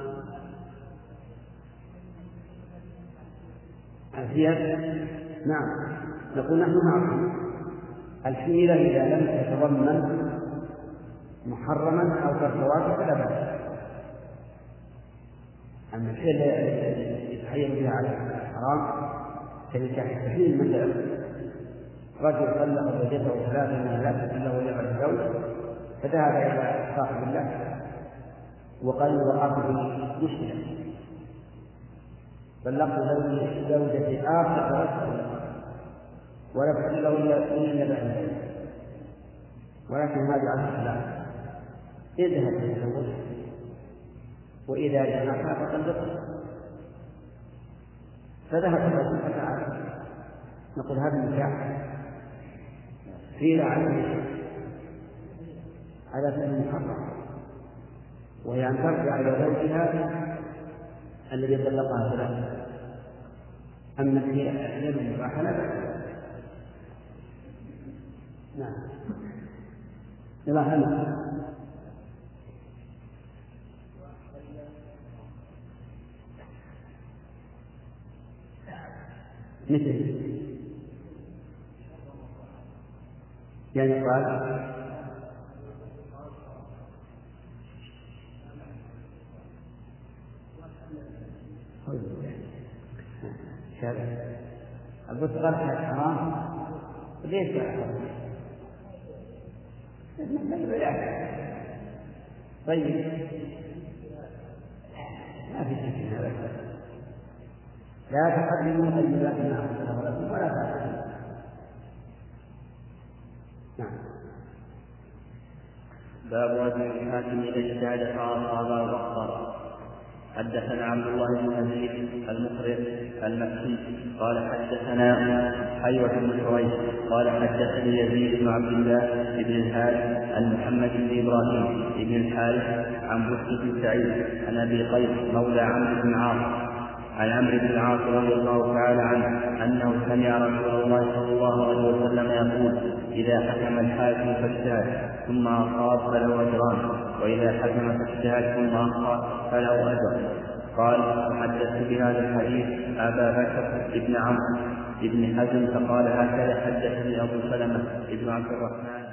الحيلة نعم، نقول نحن نعلم الحيلة إذا لم تتضمن محرما أو كالفواكه فلا بأس. أما الحيلة يتحيل بها على الحرام كنكاح التحليل، مثلا رجل طلق زوجته 3 من لا تحل له إلا بعد الزوج، فذهب إلى صاحب الله وقال وقعت مشكلة طلقت زوجتي آخر ولا تحل له إلا بعد الزوج، ولكن هذه على الخلاف، اذهب تتزوج وإذا جمعتها فطلقها. فذهب الرجل فتعالى نقول هذا النكاح قيل على سبيل محرم، وهي أن ترجع إلى زوجها الذي طلقها ثلاثة. أما هي المباحة لا بأس. نعم. إلى هنا مثل يعني قال البرتقال حرام ليش حرام؟ طيب ما في شيء هذا. لا تقدموا طيبات ما أحسنه لكم ولا تقدموا. نعم. باب وزن الحاكم إذا اجتهد فأصاب وأخطأ. حدثنا عبد الله بن يزيد المقرئ المكي قال حدثنا حيوة بن شريح قال حدثني يزيد بن عبد الله بن الحارث عن محمد بن إبراهيم بن الحارث عن بسط بن سعيد عن أبي قيس مولى عمرو بن العاص عن عمرو بن العاص رضي الله تعالى عنه أنه سمع رسول الله صلى الله عليه وسلم يقول: إذا حكم الحاكم فاجتهد ثم أصاب فله أجران، وإذا حكم فاجتهد ثم أخطأ فله أجر. قال: حدثت بهذا الحديث أبا بكر بن عمرو بن حزم فقال: هكذا حدثني أبو سلمة بن عبد الرحمن